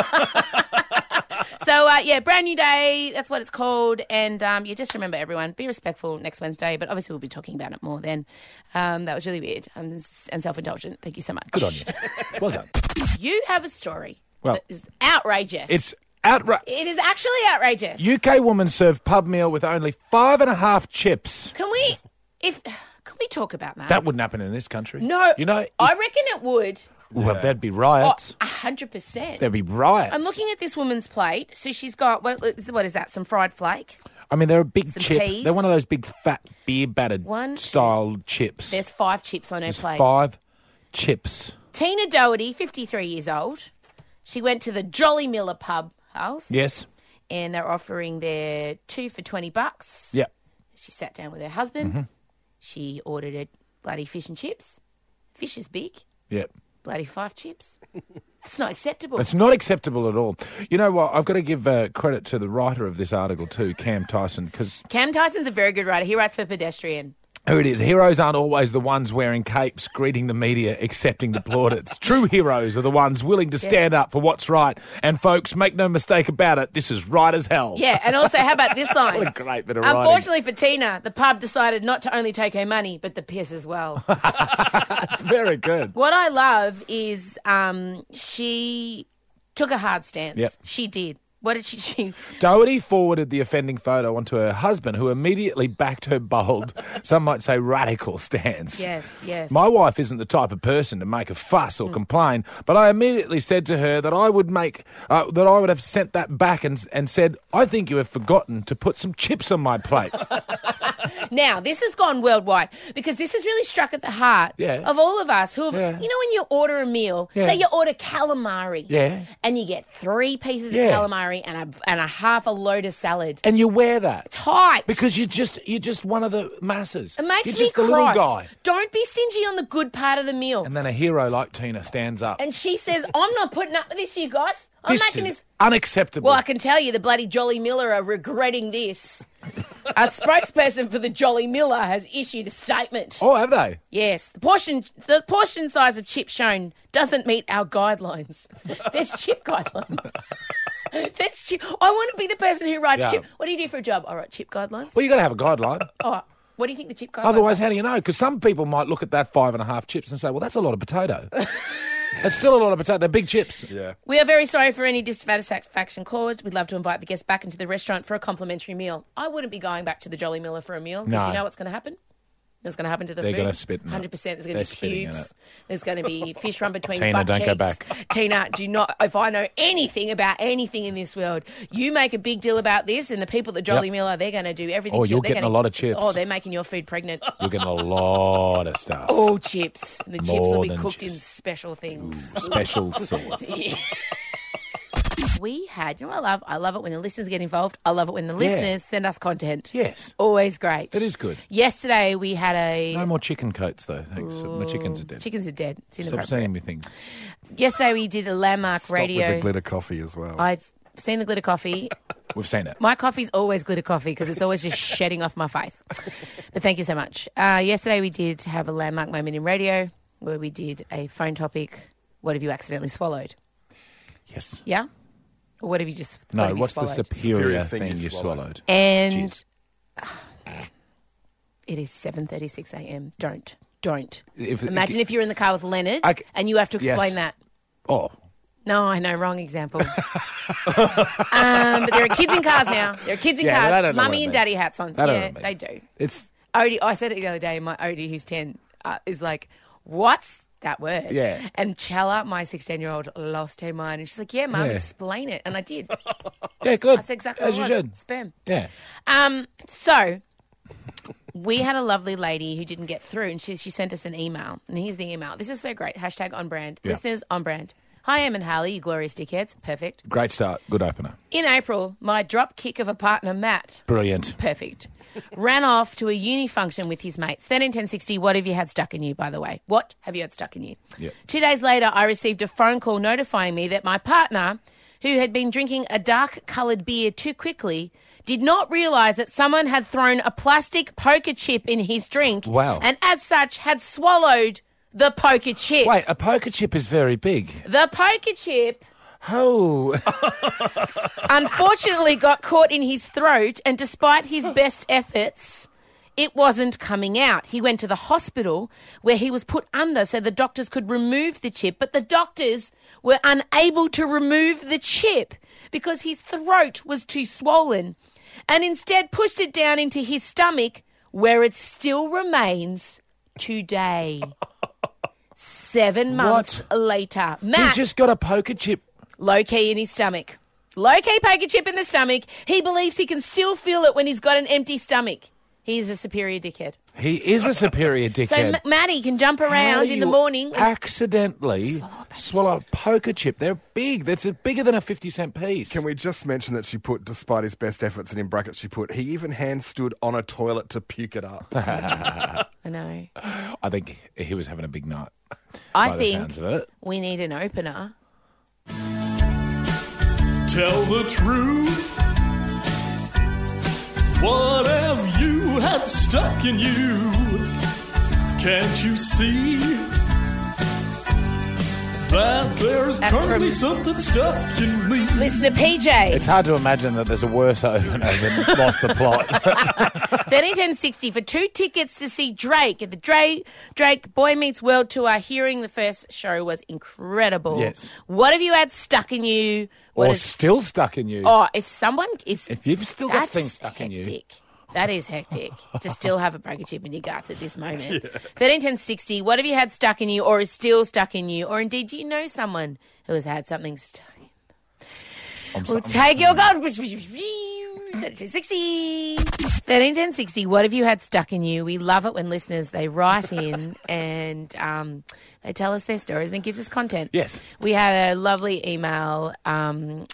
So, uh, yeah, brand new day. That's what it's called. And, um, yeah, just remember, everyone, be respectful next Wednesday. But obviously we'll be talking about it more then. Um, that was really weird um, and self-indulgent. Thank you so much. Good on you. Well done. You have a story Well, that is outrageous. It's outrageous. It is actually outrageous. U K woman served pub meal with only five and a half chips. Can we, if, can we talk about that? That wouldn't happen in this country. No. You know, I reckon it would. well, there'd be riots. A hundred percent. There'd be riots. I'm looking at this woman's plate. So she's got, what, what is that, some fried flake? I mean, they're a big Some chip. peas. They're one of those big fat beer battered One, two. style chips. There's five chips on her There's plate. five chips. Tina Doherty, fifty-three years old. She went to the Jolly Miller pub house. Yes. And they're offering their two for twenty bucks. Yeah. She sat down with her husband. Mm-hmm. She ordered a bloody fish and chips. Fish is big. Yeah. Bloody five chips. That's not acceptable. It's not acceptable at all. You know what? I've got to give uh, credit to the writer of this article too, Cam Tyson, because Cam Tyson's a very good writer. He writes for Pedestrian. who it is, heroes aren't always the ones wearing capes, greeting the media, accepting the plaudits. True heroes are the ones willing to stand up for what's right. And folks, make no mistake about it, this is right as hell. Yeah, and also, how about this line? What a great bit of writing. Unfortunately for Tina, the pub decided not to only take her money, but the piss as well. It's very good. What I love is um, she took a hard stance. Yep. She did. What did she do? Doherty forwarded the offending photo onto her husband, who immediately backed her bold, some might say radical stance. Yes, yes. My wife isn't the type of person to make a fuss or complain, but I immediately said to her that I would make uh, that I would have sent that back and and said, I think you have forgotten to put some chips on my plate. Now, this has gone worldwide because this has really struck at the heart Yeah. of all of us who have, Yeah. you know, when you order a meal, Yeah. say you order calamari, Yeah. and you get three pieces Yeah. of calamari and a, and a half a load of salad. And you wear that. Tight. Because you're just you're just one of the masses. It makes you're me just the cross. little guy. Don't be stingy on the good part of the meal. And then a hero like Tina stands up. And she says, I'm not putting up with this, you guys. I'm this making is this. unacceptable. Well, I can tell you the bloody Jolly Miller are regretting this. A spokesperson for the Jolly Miller has issued a statement. Oh, have they? Yes, the portion the portion size of chips shown doesn't meet our guidelines. There's chip guidelines. There's chip. I want to be the person who writes Yeah. chip. What do you do for a job? I write chip guidelines. Well, you got to have a guideline. Oh, what do you think the chip guidelines? Otherwise, are? how do you know? Because some people might look at that five and a half chips and say, well, that's a lot of potato. It's still a lot of potato. They're big chips. Yeah. We are very sorry for any dissatisfaction caused. We'd love to invite the guests back into the restaurant for a complimentary meal. I wouldn't be going back to the Jolly Miller for a meal because No. you know what's going to happen? What's going to happen to the They're food? gonna spit in it. one hundred percent. There's going They're to be spitting in cubes. it. There's going to be fish run between Tina, butt don't go cheeks. back. Tina, do not. If I know anything about anything in this world, you make a big deal about this, and the people at Jolly Yep. Miller, they're going to do everything. Oh, to- you're they're getting gonna- a lot of chips. Oh, they're making your food pregnant. You're getting a lot of stuff. All chips. And the chips More will be than cooked in chips. special things. Special sauce. Yeah. We had, you know what I love? I love it when the listeners get involved. I love it when the listeners send us content. Yes. Always great. It is good. Yesterday we had a... No more chicken coats, though, thanks. My chickens are dead. Chickens are dead. It's Stop inappropriate. sending me things. Yesterday we did a landmark Stop radio. with the glitter coffee as well. I've seen the glitter coffee. We've seen it. My coffee's always glitter coffee because it's always just shedding off my face. But thank you so much. Uh, yesterday we did have a landmark moment in radio where we did a phone topic. What have you accidentally swallowed? Yes. Yeah? Or what have you just what No, have you what's the swallowed? superior, Superior thing, thing you you swallowed? swallowed? And Jeez. it is seven thirty-six a.m. Don't. Don't. If- Imagine if you're in the car with Leonard I c- and you have to Yes. explain that. Oh, No, I know, wrong example. um, but there are kids in cars now. There are kids in Yeah, but I cars, don't know what mummy it and means. daddy hats on. I don't know Yeah, what it they means. do. it's Odie, I said it the other day, my Odie, who's ten, uh, is like, what's that word? Yeah. And Chella, my sixteen-year-old, lost her mind. And she's like, yeah, Mum, Yeah. explain it. And I did. yeah, good. I said exactly As what you it was. should. Sperm. Yeah. Um, so we had a lovely lady who didn't get through, and she, she sent us an email. And here's the email. This is so great. Hashtag on brand. Yeah. Listeners, on brand. Hi, Em and Hallie, you glorious dickheads. Perfect. Great start. Good opener. In April, my drop kick of a partner, Matt, Brilliant. perfect, ran off to a uni function with his mates. thirteen ten sixty, what have you had stuck in you, by the way? What have you had stuck in you? Yep. Two days later, I received a phone call notifying me that my partner, who had been drinking a dark-coloured beer too quickly, did not realise that someone had thrown a plastic poker chip in his drink. Wow. And as such, had swallowed the poker chip. Wait, a poker chip is very big. The poker chip Oh. unfortunately got caught in his throat, and despite his best efforts, it wasn't coming out. He went to the hospital where he was put under so the doctors could remove the chip, but the doctors were unable to remove the chip because his throat was too swollen, and instead pushed it down into his stomach where it still remains today. Seven months later. Matt, He's just got a poker chip. low key in his stomach. Low key poker chip in the stomach. He believes he can still feel it when he's got an empty stomach. He is a superior dickhead. He is a superior So dickhead. M- Maddie can jump How around do in the you morning. and- accidentally swallow a poker chip. They're big. That's bigger than a fifty cent piece. Can we just mention that she put, despite his best efforts, and in brackets she put, he even hand stood on a toilet to puke it up. I know. I think he was having a big night. I by the think sounds of it. we need an opener. Tell the truth. What have you had stuck in you? Can't you see that there's That's currently from- something stuck in me? Listener P J. It's hard to imagine that there's a worse opener than Lost the Plot. thirteen ten sixty for two tickets to see Drake at the Drake, Drake Boy Meets World tour. Hearing the first show was incredible. Yes. What have you had stuck in you? What or is- still stuck in you. Oh, if someone is... If you've still got that's things stuck in you. hectic. That is hectic to still have a poker chip in your guts at this moment. thirteen ten sixty, what have you had stuck in you or is still stuck in you? Or indeed, do you know someone who has had something stuck in them? I'm We'll so- take your gold. thirty-two sixty. thirteen ten sixty. What have you had stuck in you? We love it when listeners, they write in and um, they tell us their stories and it gives us content. Yes. We had a lovely email um,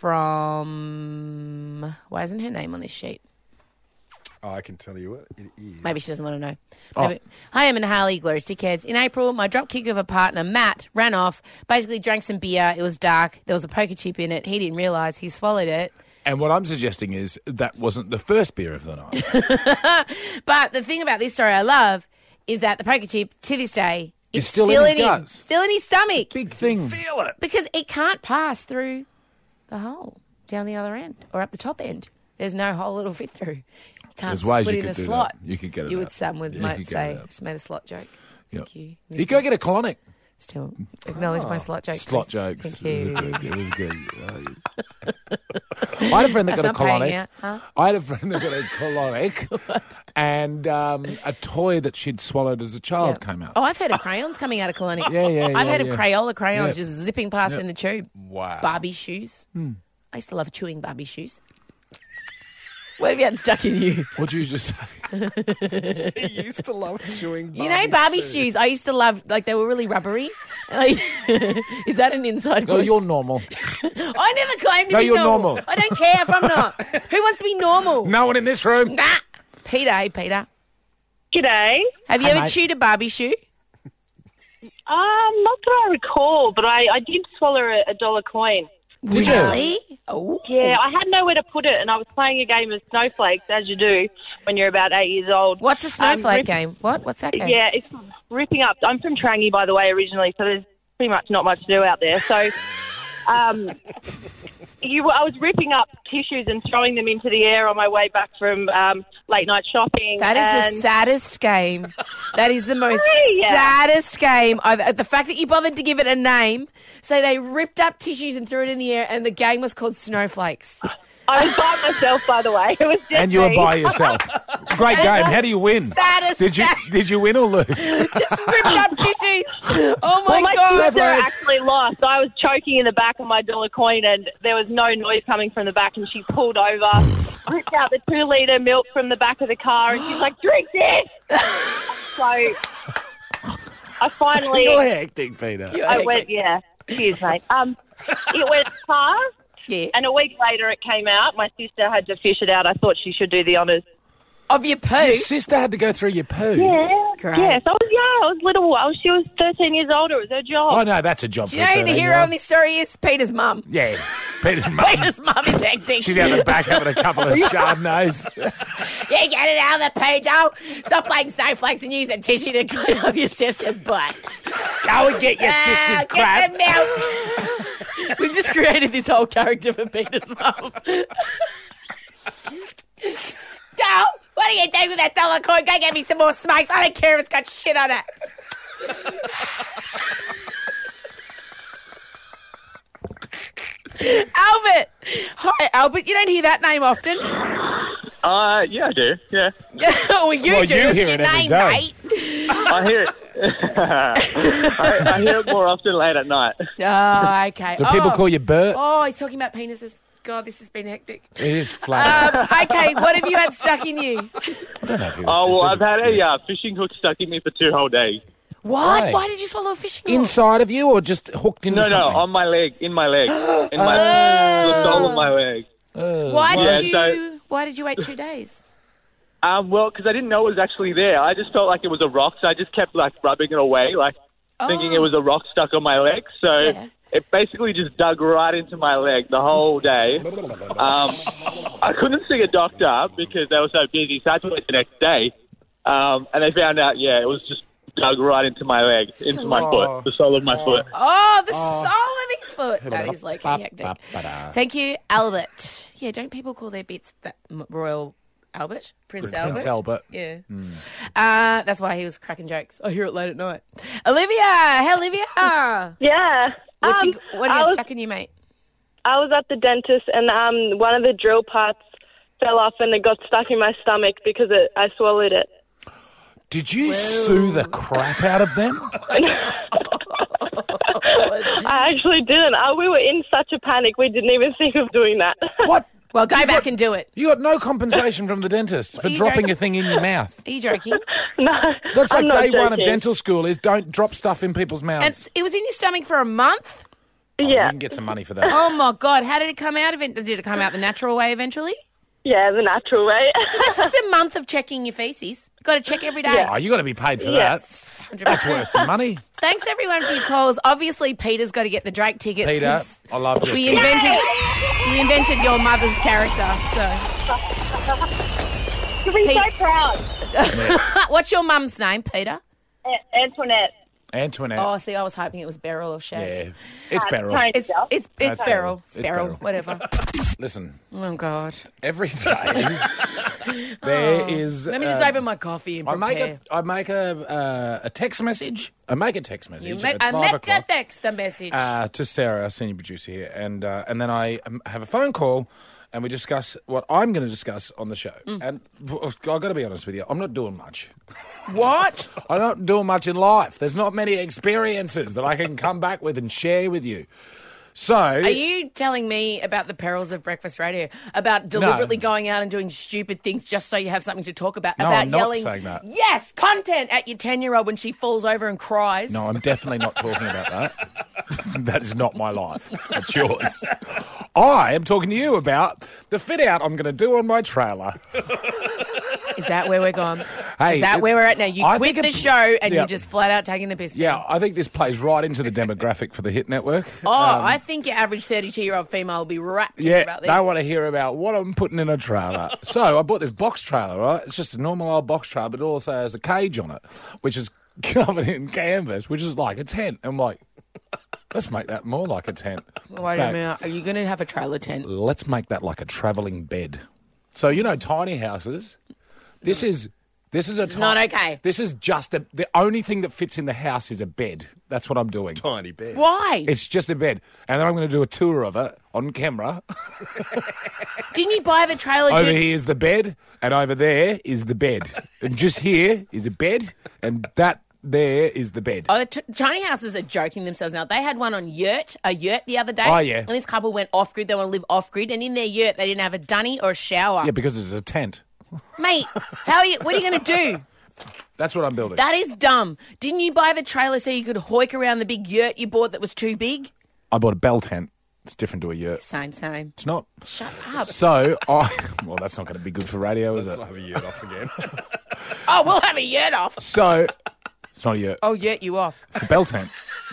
from... Why isn't her name on this sheet? Oh, I can tell you what it is. Maybe she doesn't want to know. Oh. Maybe. Hi, I'm in Harley, Glorious Dickheads. In April, my dropkick of a partner, Matt, ran off, basically drank some beer. It was dark. There was a poker chip in it. He didn't realise. He swallowed it. And what I'm suggesting is that wasn't the first beer of the night. But the thing about this story I love is that the poker chip, to this day, is It's still still in his him. guts. Still in his stomach. Big thing. Feel it. Because it can't pass through the hole down the other end or up the top end. There's no hole it'll fit through. You can't There's ways put you in could the do slot. that. You could get it You out. would, some would You might could get say, it out. just made a slot joke. Yep. Thank you. You go get a colonic. Still acknowledge my slot joke. Slot please. jokes. Thank you. It was good. It was good. I had a friend that That's got a not paying colonic. out, huh? I had a friend that got a colonic, and um, a toy that she'd swallowed as a child Yep. came out. Oh, I've heard of crayons coming out of colonics. Yeah, yeah, I've yeah, heard yeah. of Crayola crayons Yep. just zipping past Yep. in the tube. Wow. Barbie shoes. Hmm. I used to love chewing Barbie shoes. What have you had stuck in you? What'd you just say? He used to love chewing You know, Barbie shoes. I used to love, like, they were really rubbery. Like, is that an inside No, voice? you're normal. I never claimed to No, be you're normal. normal. I don't care if I'm not. Who wants to be normal? No one in this room. Nah. Peter, hey, Peter. G'day. Have you Hi, ever mate. chewed a Barbie shoe? Um, not that I recall, but I, I did swallow a, a dollar coin. Did you? Really? Oh. Yeah, I had nowhere to put it, and I was playing a game of snowflakes, as you do when you're about eight years old. What's a snowflake Um, rip- game? What? What's that game? Yeah, it's ripping up. I'm from Trangie, by the way, originally, so there's pretty much not much to do out there. So, um, you, I was ripping up tissues and throwing them into the air on my way back from um, late night shopping. That is and the saddest game. That is the most Yeah. saddest game. I've, the fact that you bothered to give it a name. So they ripped up tissues and threw it in the air, and the game was called Snowflakes. I was by myself, by the way. It was just And you were me. by yourself. Great game. How do you win? Saddest Did you game. did you win or lose? Just ripped up tissues. Oh my Well, my God. sister actually lost. I was choking in the back of my dollar coin, and there was no noise coming from the back, and she pulled over, ripped out the two litre milk from the back of the car, and she's like, drink this! So I finally... You're hectic, Peter. You're I hectic. went, yeah, cheers, mate. Um, it went past, Yeah. and a week later it came out. My sister had to fish it out. I thought she should do the honours. Of your poo. Your sister had to go through your poo. Yeah, Great. yes. I was young. I was little. I was, she was thirteen years older. It was her job. Oh, no, that's a job Do for you a know who the hero thirteen-year-old. in this story is? Peter's mum. Yeah, Peter's mum. Peter's mum is hectic. She's out the back having a couple of Chardonnays. You get it out of the poo, Joel. Stop playing snowflakes and use a tissue to clean up your sister's butt. Go and get your Ah, sister's get crap. the milk. We've just created this whole character for Peter's mum. Joel, what are you doing with that dollar coin? Go get me some more smokes. I don't care if it's got shit on it. Albert. Hi, Albert. You don't hear that name often. Uh, yeah, I do. Yeah, well, you Well, do. you It's hear your it every name, day. mate. I hear it. I, I hear it more often late at night. Oh, okay. Do people oh. call you Bert? Oh, he's talking about penises. God, this has been hectic. It is flat. Um, okay, what have you had stuck in you? I don't know if it was Oh well, I've specific. had a uh, fishing hook stuck in me for two whole days. What? Why? Why did you swallow a fishing hook? Inside of you or just hooked into No, no, something? on my leg, in my leg, in my the sole of my leg. Why did Yeah, you? so- Why did you wait two days? Um, well, because I didn't know it was actually there. I just felt like it was a rock, so I just kept like rubbing it away, like thinking it was a rock stuck on my leg. So Oh. Yeah. it basically just dug right into my leg the whole day. Um, I couldn't see a doctor because they were so busy, so I had to wait the next day. Um, and they found out, yeah, it was just dug right into my leg, into my foot, the sole of my foot. Oh, the sole of his foot. That is like hectic. Thank you, Albert. Yeah, don't people call their bits that M- Royal Albert? Prince, Prince Albert? Albert. Yeah. Uh, that's why he was cracking jokes. I hear it late at night. Olivia! Hey, Olivia! Yeah. What, Um, you, what have I you was- stuck in you, mate? I was at the dentist and um, one of the drill parts fell off and it got stuck in my stomach because it, I swallowed it. Did you sue the crap out of them? I actually didn't. Uh, we were in such a panic we didn't even think of doing that. What? Well, go back and do it. You got no compensation from the dentist for you dropping joking? a thing in your mouth. Are you joking? No, That's like I'm not day one of joking. dental school is don't drop stuff in people's mouths. And it was in your stomach for a month? You Yeah, can get some money for that. Oh, my God. How did it come out? Event- Did it come out the natural way eventually? yeah, the natural way. So this is a month of checking your feces. Got to check every day. Oh, you got to be paid for Yes. that. That's worth some money. Thanks, everyone, for your calls. Obviously, Peter's got to get the Drake tickets. Peter, 'cause I love you. We invented, we invented your mother's character. So, To be Pete- so proud. what's your mum's name, Peter? A- Antoinette. Antoinette. Oh, see, I was hoping it was Beryl or Shaz. Yeah, it's Uh, Beryl. Tony It's Duff. it's No, it's it's Beryl. Beryl. It's It's Beryl. Beryl. Whatever. Listen, Oh God. every day there is. Let me just uh, open my coffee and I make prepare. a I make a uh, a text message. I make a text message You make, at I five make o'clock. a text a message. uh, to Sarah, our senior producer here, and uh, and then I um, have a phone call, and we discuss what I'm going to discuss on the show. Mm. And I've got to be honest with you, I'm not doing much. what? I'm not doing much in life. There's not many experiences that I can come back with and share with you. So, Are you telling me about the perils of breakfast radio? About deliberately going out and doing stupid things just so you have something to talk about? No, about I'm not yelling, saying that. yes, content at your ten-year-old when she falls over and cries? no, I'm definitely not talking about that. That is not my life. That's yours. I am talking to you about the fit out I'm going to do on my trailer. Is that where we're going? Hey, Is that it- where we're at now? You I quit think the it's- show and yeah. you're just flat out taking the piss. Yeah, I think this plays right into the demographic for the Hit Network. Oh, Um, I think your average thirty-two-year-old female will be rapt Yeah, about this. they want to hear about what I'm putting in a trailer. So I bought this box trailer, right? It's just a normal old box trailer, but it also has a cage on it, which is covered in canvas, which is like a tent. I'm like, let's make that more like a tent. Wait In a fact, minute. Are you going to have a trailer tent? let's make that like a travelling bed. So you know, tiny houses. This is this is a It's not ti- okay. This is just a, the only thing that fits in the house is a bed. That's what I'm doing. Tiny bed. Why? It's just a bed, and then I'm going to do a tour of it on camera. Didn't you buy the trailer Over tent? here is the bed, and over there is the bed. And just here is a bed, and that there is the bed. Oh, the t- tiny houses are joking themselves now. They had one on yurt, a yurt the other day. Oh, yeah. And this couple went off grid. They want to live off grid, and in their yurt, they didn't have a dunny or a shower. Yeah, because it's a tent. Mate, how are you? What are you going to do? That's what I'm building. That is dumb. Didn't you buy the trailer so you could hoik around the big yurt you bought that was too big? I bought a bell tent. It's different to a yurt. Same, same. It's not. Shut up. So I. Well, that's not going to be good for radio, is Let's it? not have a yurt off again. Oh, we'll have a yurt off. So it's not a yurt. Oh, yurt you off. It's a bell tent.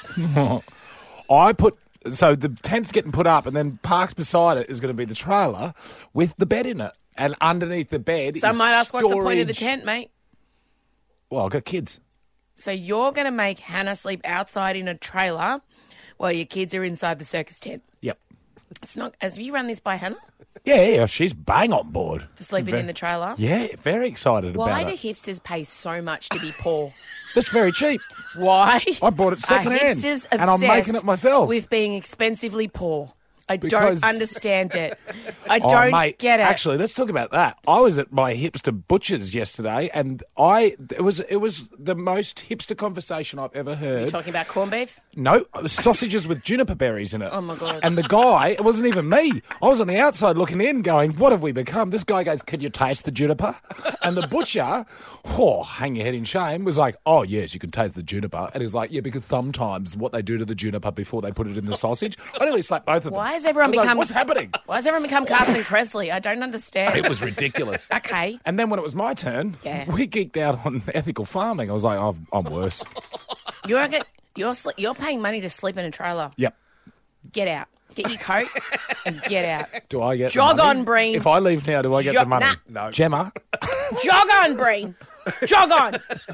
I put. So the tent's getting put up, and then parked beside it is going to be the trailer with the bed in it, and underneath the bed. So I is might ask, what's the point of the storage. tent, mate? Well, I've got kids. So you're going to make Hannah sleep outside in a trailer while your kids are inside the circus tent. Yep. It's not. Have you run this by Hannah Yeah, yeah, she's bang on board. for sleeping Ve- in the trailer? Yeah, very excited Why about do it. hipsters pay so much to be poor? That's very cheap. Why? I bought it Are secondhand, hipsters and I'm making obsessed it myself. with being expensively poor. I Because- don't understand it. I Oh, don't mate, get it. Actually, let's talk about that. I was at my hipster butcher's yesterday, and I it was it was the most hipster conversation I've ever heard. You're talking about corned beef? No, it was sausages with juniper berries in it. Oh, my God. And the guy, it wasn't even me. I was on the outside looking in going, what have we become? This guy goes, can you taste the juniper? And the butcher, oh, hang your head in shame, was like, oh, yes, you can taste the juniper. And he's like, yeah, because sometimes what they do to the juniper before they put it in the sausage, I nearly slapped both of them. Why has everyone I was like, become... what's happening? Why has everyone become Carson Kressley? I don't understand. It was ridiculous. Okay. And then when it was my turn, Yeah. we geeked out on ethical farming. I was like, oh, I'm worse. You're, get, you're, sli- you're paying money to sleep in a trailer. Yep. Get out. Get your coat and get out. Do I get Jog the money? on, Breen. If I leave now, do I get Jo- the money? nah. No. Gemma? Jog on, Breen. Jog on.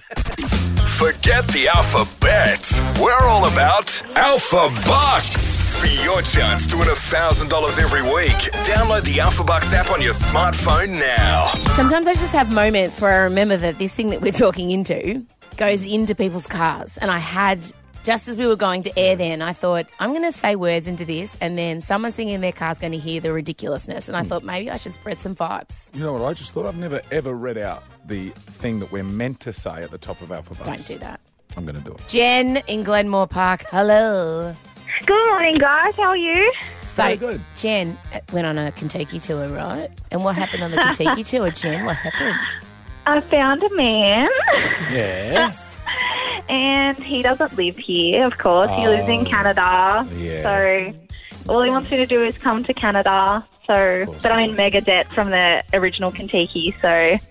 Forget the alphabet. We're all about Alpha Bucks. For your chance to win one thousand dollars every week, download the Alpha Bucks app on your smartphone now. Sometimes I just have moments where I remember that this thing that we're talking into goes into people's cars. And I had, just as we were going to air then, I thought, I'm going to say words into this, and then someone singing in their car is going to hear the ridiculousness. And I thought maybe I should spread some vibes. You know what I just thought? I've never, ever read out the thing that we're meant to say at the top of Alpha Bucks. Don't do that. I'm going to do it. Jen in Glenmore Park, hello. Good morning, guys. How are you? So, Very good. Jen uh, went on a Kentucky tour, right? And what happened on the Kentucky tour, Jen? What happened? I found a man. Yeah. And he doesn't live here, of course. He lives in Oh, Canada. yeah. So all he wants me to do is come to Canada. So, but I'm in mega debt from the original Kentucky. So, Love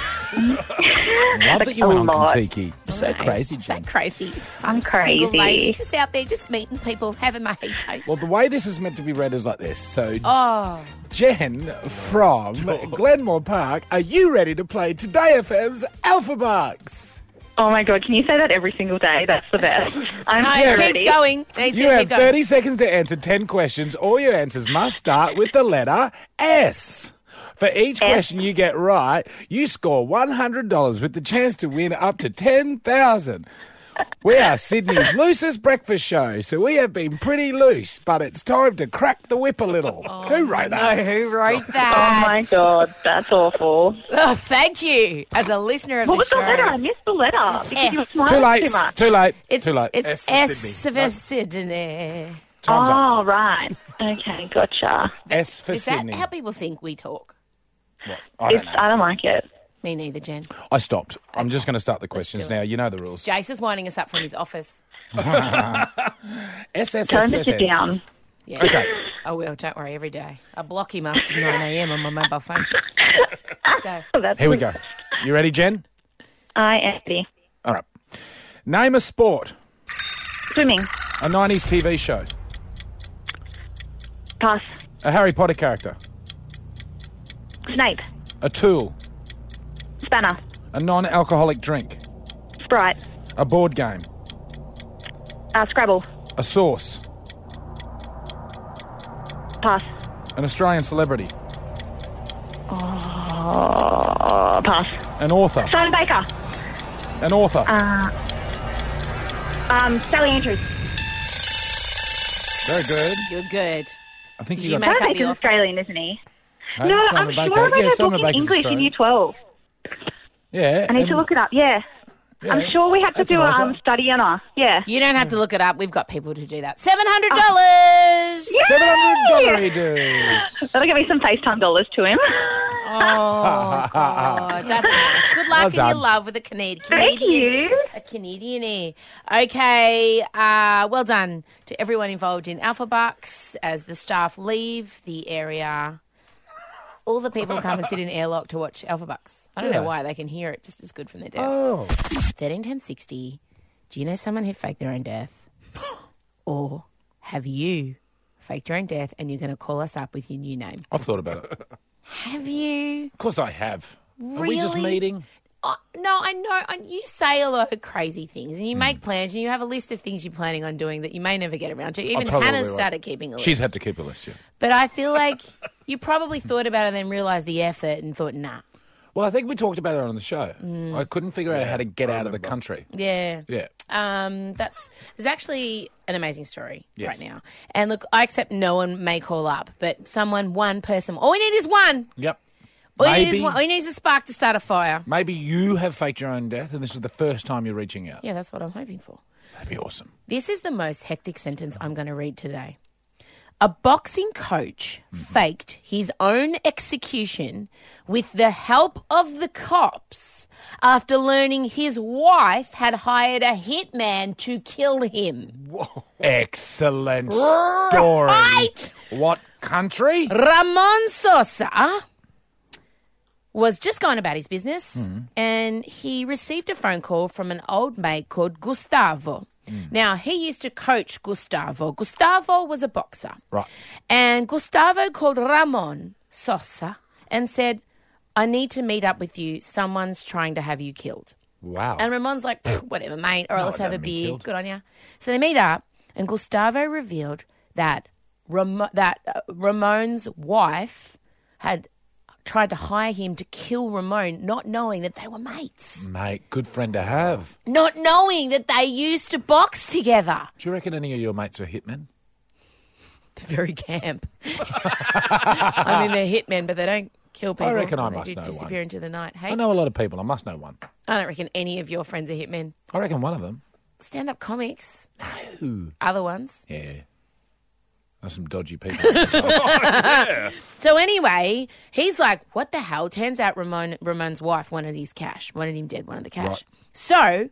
that you a went on lot. Kentucky. So crazy, Jen. So crazy. I'm Single lady, crazy. just out there, just meeting people, having my heat toast. Well, the way this is meant to be read is like this. So, Oh, Jen from Glenmore Park, are you ready to play Today F M's Alpha Bucks? Oh my God, can you say that every single day? That's the best. I'm no, so it ready. keeps going. It needs You to have keep going. thirty seconds to answer ten questions. All your answers must start with the letter S. For each question you get right, you score one hundred dollars with the chance to win up to ten thousand dollars. We are Sydney's loosest breakfast show, so we have been pretty loose, but it's time to crack the whip a little. who wrote that? No, who wrote Oh that? my God, that's awful. Oh, thank you. As a listener of What the was show. the letter? I missed the letter because you were S. smiling Too late. too much. Too late. It's, Too late. It's S S for for Sydney. Sydney. Time's up. Oh, right. Okay, gotcha. S for Is that Sydney. how people think we talk? What? I don't It's, know. I don't like it. Me neither, Jen. I stopped. I'm just going to start the questions do it. now. You know the rules. Jace is winding us up from his office. S, S, Tell him S, to S, sit S. down. Yeah. Okay. I will, don't worry, every day. I block him after nine a.m. on my mobile phone. Go. That's Here we go. You ready, Jen? I am ready. All right. Name a sport. Swimming. A nineties T V show. Pass. A Harry Potter character. Snape. A tool. Spanner. A non-alcoholic drink. Sprite. A board game. Uh, Scrabble. A sauce. Pass. An Australian celebrity. Oh, pass. An author. Simon Baker. An author. Uh, um, Sally Andrews. Very good. You're good. I think Did you you got make Simon up the Baker's offer? Australian, isn't he? Hey, no, Simon I'm Baker. sure I read Yeah, a Simon book in Baker's English in Australian. year twelve. Yeah. I need and- to look it up, yeah. yeah, I'm sure we had to that's do an a author. um, study on her. Yeah. You don't have to look it up. We've got people to do that. seven hundred dollars. seven hundred dollars dues. That'll give me some FaceTime dollars to him. Oh, God. That's nice. Good luck Well in your done. love with a Canadian. Thank Canadian you. A Canadian air. Okay. Uh, well done to everyone involved in Alpha Bucks as the staff leave the area. All the people come and sit in airlock to watch Alpha Bucks. I don't Do know they? why. They can hear it just as good from their desks. Oh. thirteen ten sixty. Do you know someone who faked their own death? Or have you faked your own death and you're going to call us up with your new name? I've thought about it. Have you? Of course I have. Are we just Really? meeting? Oh, no, I know. I- You say a lot of crazy things Hmm. and you make plans and you have a list of things you're planning on doing that you may never get around to. Even probably Hannah's right. started keeping a list. She's had to keep a list, yeah. But I feel like you probably thought about it and then realised the effort and thought, nah. Well, I think we talked about it on the show. I couldn't figure out how to get out of the country. Yeah. Yeah. Um, that's there's actually an amazing story Yes. right now. And look, I accept no one may call up, but someone, one person, all we need is one. Yep. All you need Maybe, is one. All you need is a spark to start a fire. maybe you have faked your own death and this is the first time you're reaching out. Yeah, that's what I'm hoping for. That'd be awesome. This is the most hectic sentence I'm going to read today. A boxing coach faked his own execution with the help of the cops after learning his wife had hired a hitman to kill him. Excellent story. Right. What country? Ramon Sosa was just going about his business Hmm. and he received a phone call from an old mate called Gustavo. Hmm. Now, he used to coach Gustavo. Gustavo was a boxer. Right. And Gustavo called Ramon Sosa and said, I need to meet up with you. Someone's trying to have you killed. Wow. And Ramon's like, "Pff, whatever, mate, or No let's one's have a having me beer. killed." Good on you. So they meet up, and Gustavo revealed that Ram- that uh, Ramon's wife had tried to hire him to kill Ramon, not knowing that they were mates, Mate, good friend to have. not knowing that they used to box together. Do you reckon any of your mates are hitmen? They're very camp. I mean, they're hitmen, but they don't kill people. I reckon I They must do know disappear one. into the night. Hey, I know a lot of people. I must know one. I don't reckon any of your friends are hitmen. I reckon one of them. Stand-up comics. Who? Other ones. Yeah. There's some dodgy people. So anyway, he's like, what the hell? Turns out Ramon, Ramon's wife wanted his cash, wanted him dead, wanted the cash. Right. So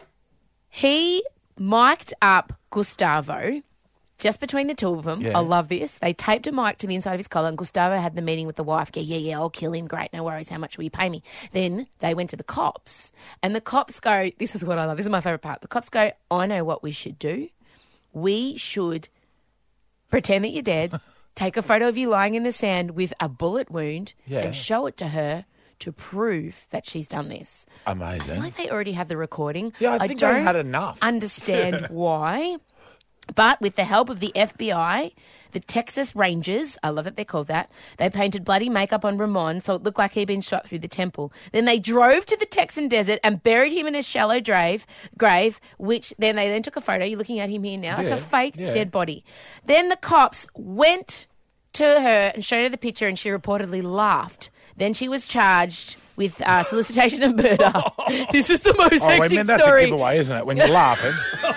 he mic'd up Gustavo just between the two of them. Yeah. I love this. They taped a mic to the inside of his collar, and Gustavo had the meeting with the wife. Yeah, yeah, yeah, I'll kill him. Great, no worries. How much will you pay me? Then they went to the cops, and the cops go, this is what I love. This is my favourite part. The cops go, I know what we should do. We should pretend that you're dead, take a photo of you lying in the sand with a bullet wound, Yeah. and show it to her to prove that she's done this. Amazing. I feel like they already had the recording. Yeah, I think they don't had enough. understand why. But with the help of the F B I, the Texas Rangers, I love that they're called that, they painted bloody makeup on Ramon so it looked like he'd been shot through the temple. Then they drove to the Texan desert and buried him in a shallow grave, grave, which then they then took a photo. You're looking at him here now. It's Yeah, a fake yeah. dead body. Then the cops went to her and showed her the picture, and she reportedly laughed. Then she was charged with uh, solicitation of murder. This is the most Oh, I hectic mean, that's story. a giveaway, isn't it? When you're laughing.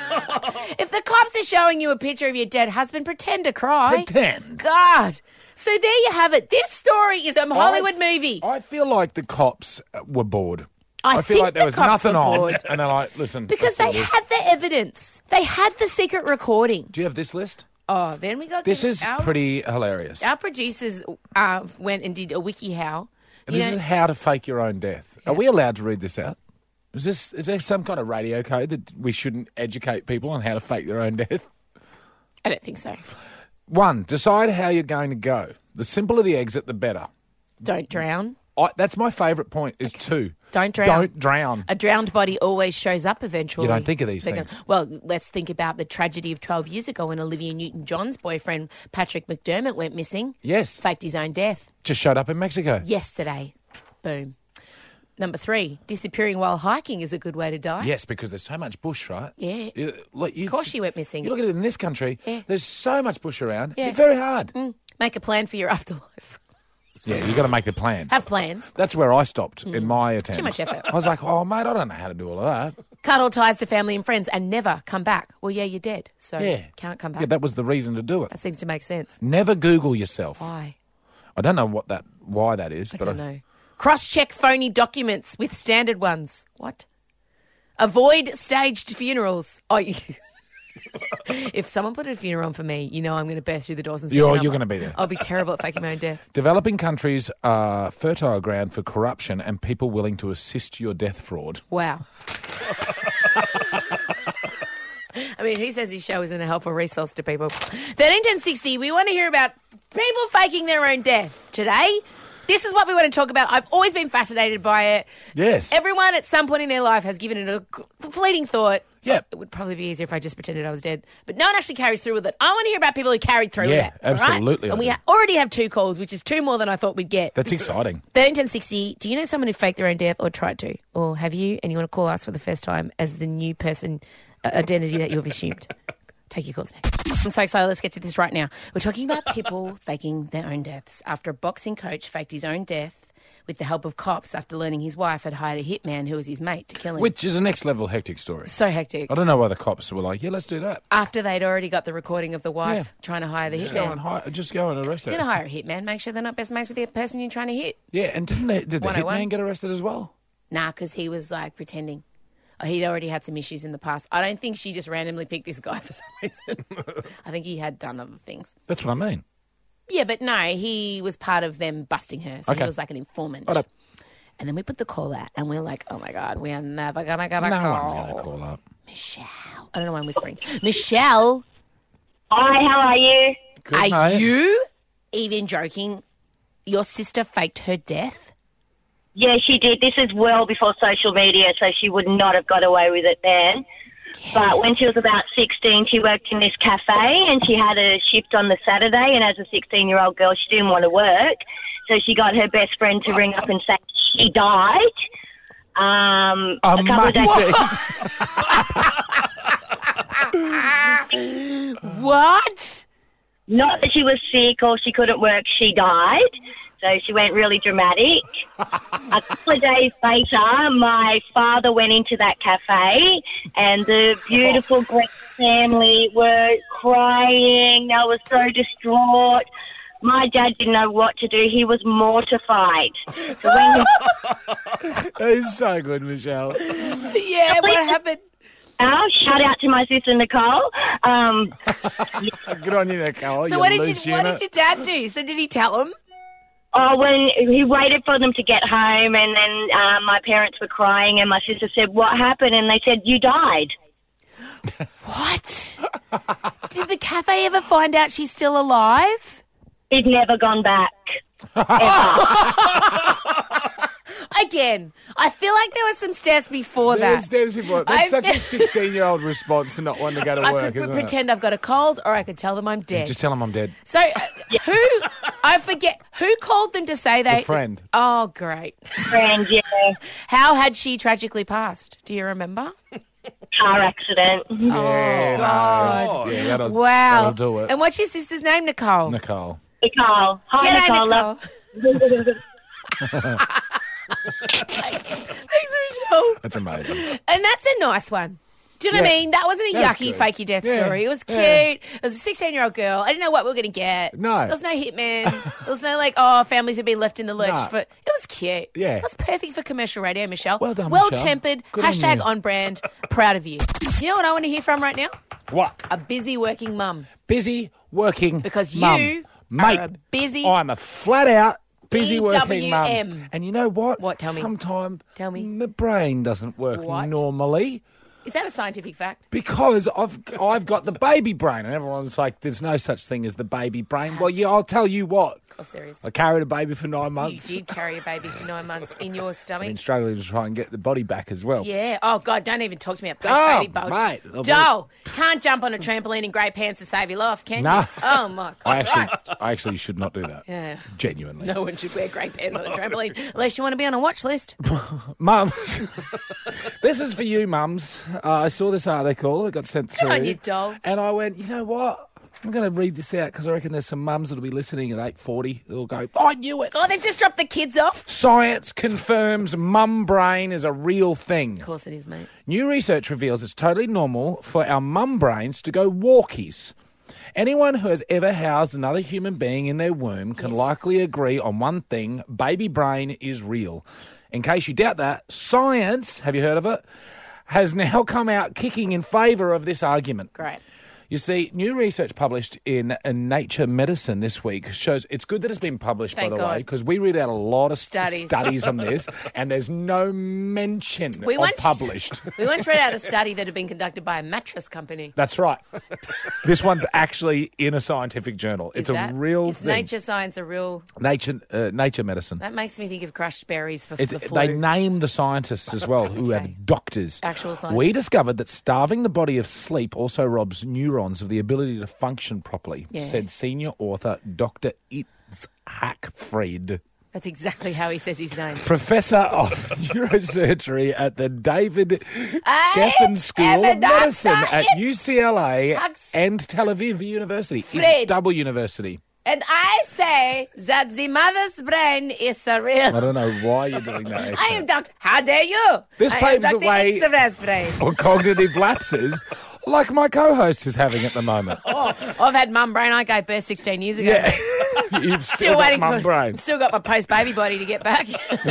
If the cops are showing you a picture of your dead husband, pretend to cry. Pretend. God. So there you have it. This story is a Hollywood I- movie. I feel like the cops uh, were bored. I feel think like there the was cops nothing were on, bored. and they're like, listen. Because let's they do this. had the evidence. They had the secret recording. Do you have this list? Oh, then we got... This is our, pretty hilarious. Our producers uh, went and did a WikiHow. And You this know, is how to fake your own death. Are we allowed to read this out? Is this is there some kind of radio code that we shouldn't educate people on how to fake their own death? I don't think so. One, decide how you're going to go. The simpler the exit, the better. Don't drown. I, that's my favourite point, is two. Don't drown. Don't drown. A drowned body always shows up eventually. You don't think of these They're things. gonna- well, let's think about the tragedy of twelve years ago when Olivia Newton-John's boyfriend, Patrick McDermott, went missing. Yes. Faked his own death. Just showed up in Mexico. Yesterday. Boom. Number three, disappearing while hiking is a good way to die. Yes, because there's so much bush, right? Yeah. You, look, you, Of course she went missing. You look at it in this country, Yeah. there's so much bush around. Yeah. It's very hard. Mm. Make a plan for your afterlife. Yeah, you got to make a plan. Have plans. That's where I stopped in my attempt. Too much effort. I was like, oh, mate, I don't know how to do all of that. Cut all ties to family and friends and never come back. Well, yeah, you're dead, so Yeah. can't come back. Yeah, that was the reason to do it. That seems to make sense. Never Google yourself. Why? I don't know what that why that is, I but don't know. Cross-check phony documents with standard ones. What? Avoid staged funerals. Oh, you- if someone put a funeral on for me, you know I'm going to burst through the doors and say, You're- "No, you're I'm- gonna be there." I'll be terrible at faking my own death. developing countries are fertile ground for corruption and people willing to assist your death fraud. Wow. I mean, who says this show isn't a helpful resource to people? thirteen ten sixty, we want to hear about people faking their own death. Today, this is what we want to talk about. I've always been fascinated by it. Yes. Everyone at some point in their life has given it a fleeting thought. Yeah. It would probably be easier if I just pretended I was dead. But no one actually carries through with it. I want to hear about people who carried through Yeah, with it. all right? absolutely I And we do. ha- already have two calls, which is two more than I thought we'd get. That's exciting. thirteen ten sixty, do you know someone who faked their own death or tried to? Or have you, and you want to call us for the first time as the new person uh, identity that you have assumed? Take your calls next. I'm so excited. Let's get to this right now. We're talking about people faking their own deaths. After a boxing coach faked his own death with the help of cops after learning his wife had hired a hitman who was his mate to kill him. Which is a next level hectic story. So hectic. I don't know why the cops were like, yeah, let's do that. After they'd already got the recording of the wife Yeah. trying to hire the Just go, and hitman. hi- just go and arrest You're her. going to hire a hitman. Make sure they're not best mates with the person you're trying to hit. Yeah, and didn't they, did the one oh one. hitman get arrested as well? Nah, because he was like pretending. Oh, he'd already had some issues in the past. I don't think she just randomly picked this guy for some reason. I think he had done other things. That's what I mean. Yeah, but no, he was part of them busting her. So Okay. he was like an informant. Right up. And then we put the call out and we're like, oh my God, we are never going to get a No call. one's going to call up. Michelle. I don't know why I'm whispering. Michelle. Hi, how are you? Good, are mate. you even joking? Your sister faked her death? Yeah, she did. This is well before social media, so she would not have got away with it then. But when she was about sixteen, she worked in this cafe and she had a shift on the Saturday. And as a sixteen-year-old girl, she didn't want to work. So she got her best friend to ring up and say she died. Um, a couple of days. What? Not that she was sick or she couldn't work, she died. So she went really dramatic. A couple of days later, my father went into that cafe and the beautiful Greek family were crying. They were so distraught. My dad didn't know what to do. He was mortified. So when That is so good, Michelle. Yeah, what happened? Oh, shout out to my sister Nicole. Um, Good on you, Nicole. So you what did, loose you, what unit. did your dad do? So did he tell him? oh, when he waited for them to get home, and then uh, my parents were crying, and my sister said, "What happened?" And they said, "You died." What? Did the cafe ever find out she's still alive? He's never gone back. Again, I feel like there were some steps before There's, that. there's your, that's I- such a sixteen-year-old response to not wanting to go to I work, could isn't pretend I've got a cold, or I could tell them I'm it? dead. Just tell them I'm dead. So, uh, who, I forget, who called them to say they... The friend. Oh, great. Friend, yeah. How had she tragically passed? Do you remember? Car accident. Oh, Yeah, God. no, yeah, that'll, Wow. That'll do it. And what's your sister's name, Nicole? Nicole. Nicole. Hi, G'day, Nicole. Nicole. Love- Thanks, Michelle. That's amazing. And that's a nice one. Do you know what I Yeah. mean? That wasn't a That's yucky, good. fake your death Yeah. story. It was cute. Yeah. It was a sixteen-year-old girl. I didn't know what we were going to get. No. There was no hitman. There was no, like, oh, families have been left in the lurch. No. For It was cute. Yeah. It was perfect for commercial radio, Michelle. Well done, Michelle. Well-tempered. Good on Hashtag you. on brand. Proud of you. You know what I want to hear from right now? What? A busy working mum. Busy working Because mum. you Mate, are a busy... I'm a flat-out busy B working W mum. M. And you know what? What? Tell me. Sometimes Tell me. my brain doesn't work What? normally. Is that a scientific fact? Because I've I've got the baby brain, and everyone's like, "There's no such thing as the baby brain." Well, yeah, I'll tell you what. Oh, serious. I carried a baby for nine You months. did carry a baby for nine months in your I've stomach. been struggling to try and get the body back as well. Yeah. Oh, God, don't even talk to me about Oh, post-baby bulge. mate. I'll be- Joel, can't jump on a trampoline in grey pants to save your life, can No. you? Oh, my God. I actually, I actually should not do that. Yeah. Genuinely. No one should wear grey pants on a trampoline unless you want to be on a watch list. Mums, this is for you, mums. Uh, I saw this article that got sent Good through. on you, doll. And I went, you know what? I'm going to read this out because I reckon there's some mums that'll be listening at eight forty. They'll go, I knew it. Oh, they've just dropped the kids off. Science confirms mum brain is a real thing. Of course it is, mate. New research reveals it's totally normal for our mum brains to go walkies. Anyone who has ever housed another human being in their womb can likely agree on one thing: baby brain is real. In case you doubt that, science, have you heard of it, has now come out kicking in favour of this argument. Great. You see, new research published in uh, Nature Medicine this week shows it's good that it's been published, Thank by the God. way, because we read out a lot of Studies. studies on this, and there's no mention We of once- published. We once read out a study that had been conducted by a mattress company. That's right. This one's actually in a scientific journal. It's Is that- a real is thing. nature science a real... Nature, uh, Nature Medicine. That makes me think of crushed berries for It, the flu. they name the scientists as well, who Okay. are doctors. Actual scientists. We discovered that starving the body of sleep also robs neurons of the ability to function properly, Yeah. said senior author Doctor Itzhak Fried, That's exactly how he says his name. professor of neurosurgery at the David I Geffen School am a of Medicine doctor. at U C L A Hugs. and Tel Aviv University. It's Fried. double university. And I say that the mother's brain is I surreal. don't know why you're doing that. I am accent. Doctor. How dare you? This I paves am the Doctor way- Express brain. Or cognitive lapses, like my co-host is having at the moment. Oh, I've had mum brain. I gave birth sixteen years ago. Yeah. You've still, Still got waiting mum for. brain. Still got my post baby body to get back.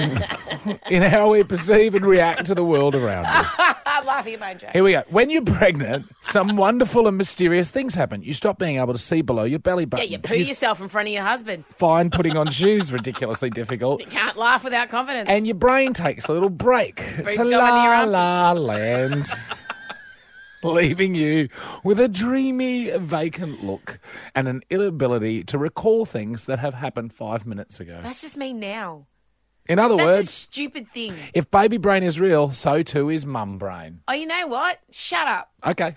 In how we perceive and react to the world around us. I'm laughing at my own joke. Here we go. When you're pregnant, some wonderful and mysterious things happen. You stop being able to see below your belly Yeah, button. you poo yourself in front of your husband. find putting on shoes ridiculously difficult. You can't laugh without confidence. And your brain takes a little break Boobs to go under your la armpit. la land, leaving you with a dreamy, vacant look and an inability to recall things that have happened five minutes ago. That's just me now. In other That's a words, stupid thing. if baby brain is real, so too is mum brain. Oh, you know what? Shut up. Okay.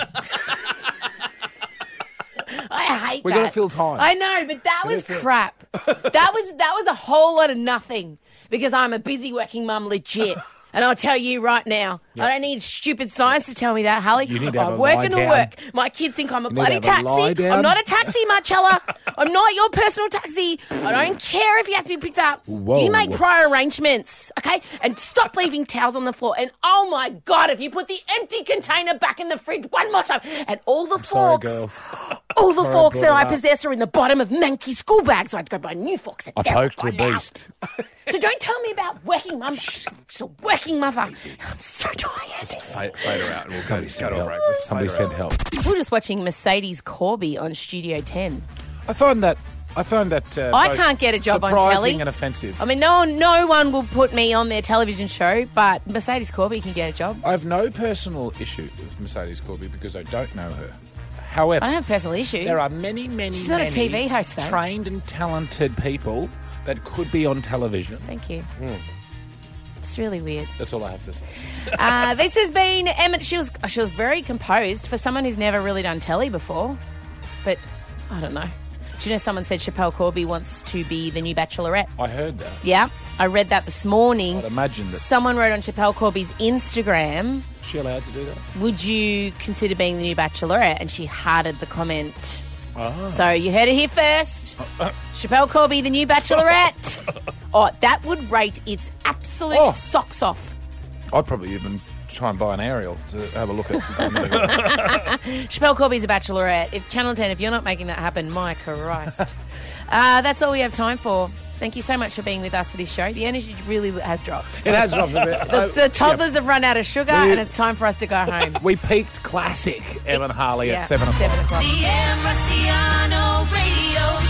I hate We that. gotta fill time. I know, but that We was gotta fill- crap. that was that was a whole lot of nothing because I'm a busy working mum, legit. And I'll tell you right now, Yep. I don't need stupid science to tell me that, Holly. You need to have I'm a working lie to down. work. My kids think I'm a You need bloody to have a lie taxi. down. I'm not a taxi, Marcella. I'm not your personal taxi. I don't care if you have to be picked up. Whoa. You make prior arrangements, okay? And stop leaving towels on the floor. And oh my God, if you put the empty container back in the fridge one more time, and all the Sorry, forks, girls. all the Sorry I forks that brought I it up. possess are in the bottom of manky school bags, so I had to go buy new forks. And I they're poked the gone now. beast. So don't tell me about working mum. She's a working mother. I'm so tired. Fade, fade her out and we'll go, Somebody go send to a help. break. Just Somebody fade her send out. help. We We're just watching Mercedes Corby on Studio ten. I find that. I find that. Uh, I both can't get a job on surprising telly. and offensive. I mean, no one, no one will put me on their television show, but Mercedes Corby can get a job. I have no personal issue with Mercedes Corby because I don't know her. However, I don't have a personal issue. there are many, many, She's not a many T V host, though. trained and talented people that could be on television. Thank you. Mm. It's really weird. That's all I have to say. Uh, this has been Emmett. She was she was very composed for someone who's never really done telly before. But I don't know. Do you know someone said Chappelle Corby wants to be the new Bachelorette? I heard that. Yeah, I read that this morning. I'd imagine that. Someone wrote on Chappelle Corby's Instagram, Is she allowed to do that? would you consider being the new Bachelorette? And she hearted the comment. Oh. So you heard it here first. Chappelle Corby, the new Bachelorette. Oh, that would rate its absolute Oh. socks off. I'd probably even try and buy an aerial to have a look at. Chappelle Corby's a Bachelorette. If Channel ten, if you're not making that happen, my Christ. uh, that's all we have time for. Thank you so much for being with us for this show. The energy really has dropped. It has dropped a bit. The, Uh, the toddlers have run out of sugar, We- and it's time for us to go home. We peaked classic Evan Harley Yeah, at seven o'clock. seven o'clock. The Em Rusciano Radio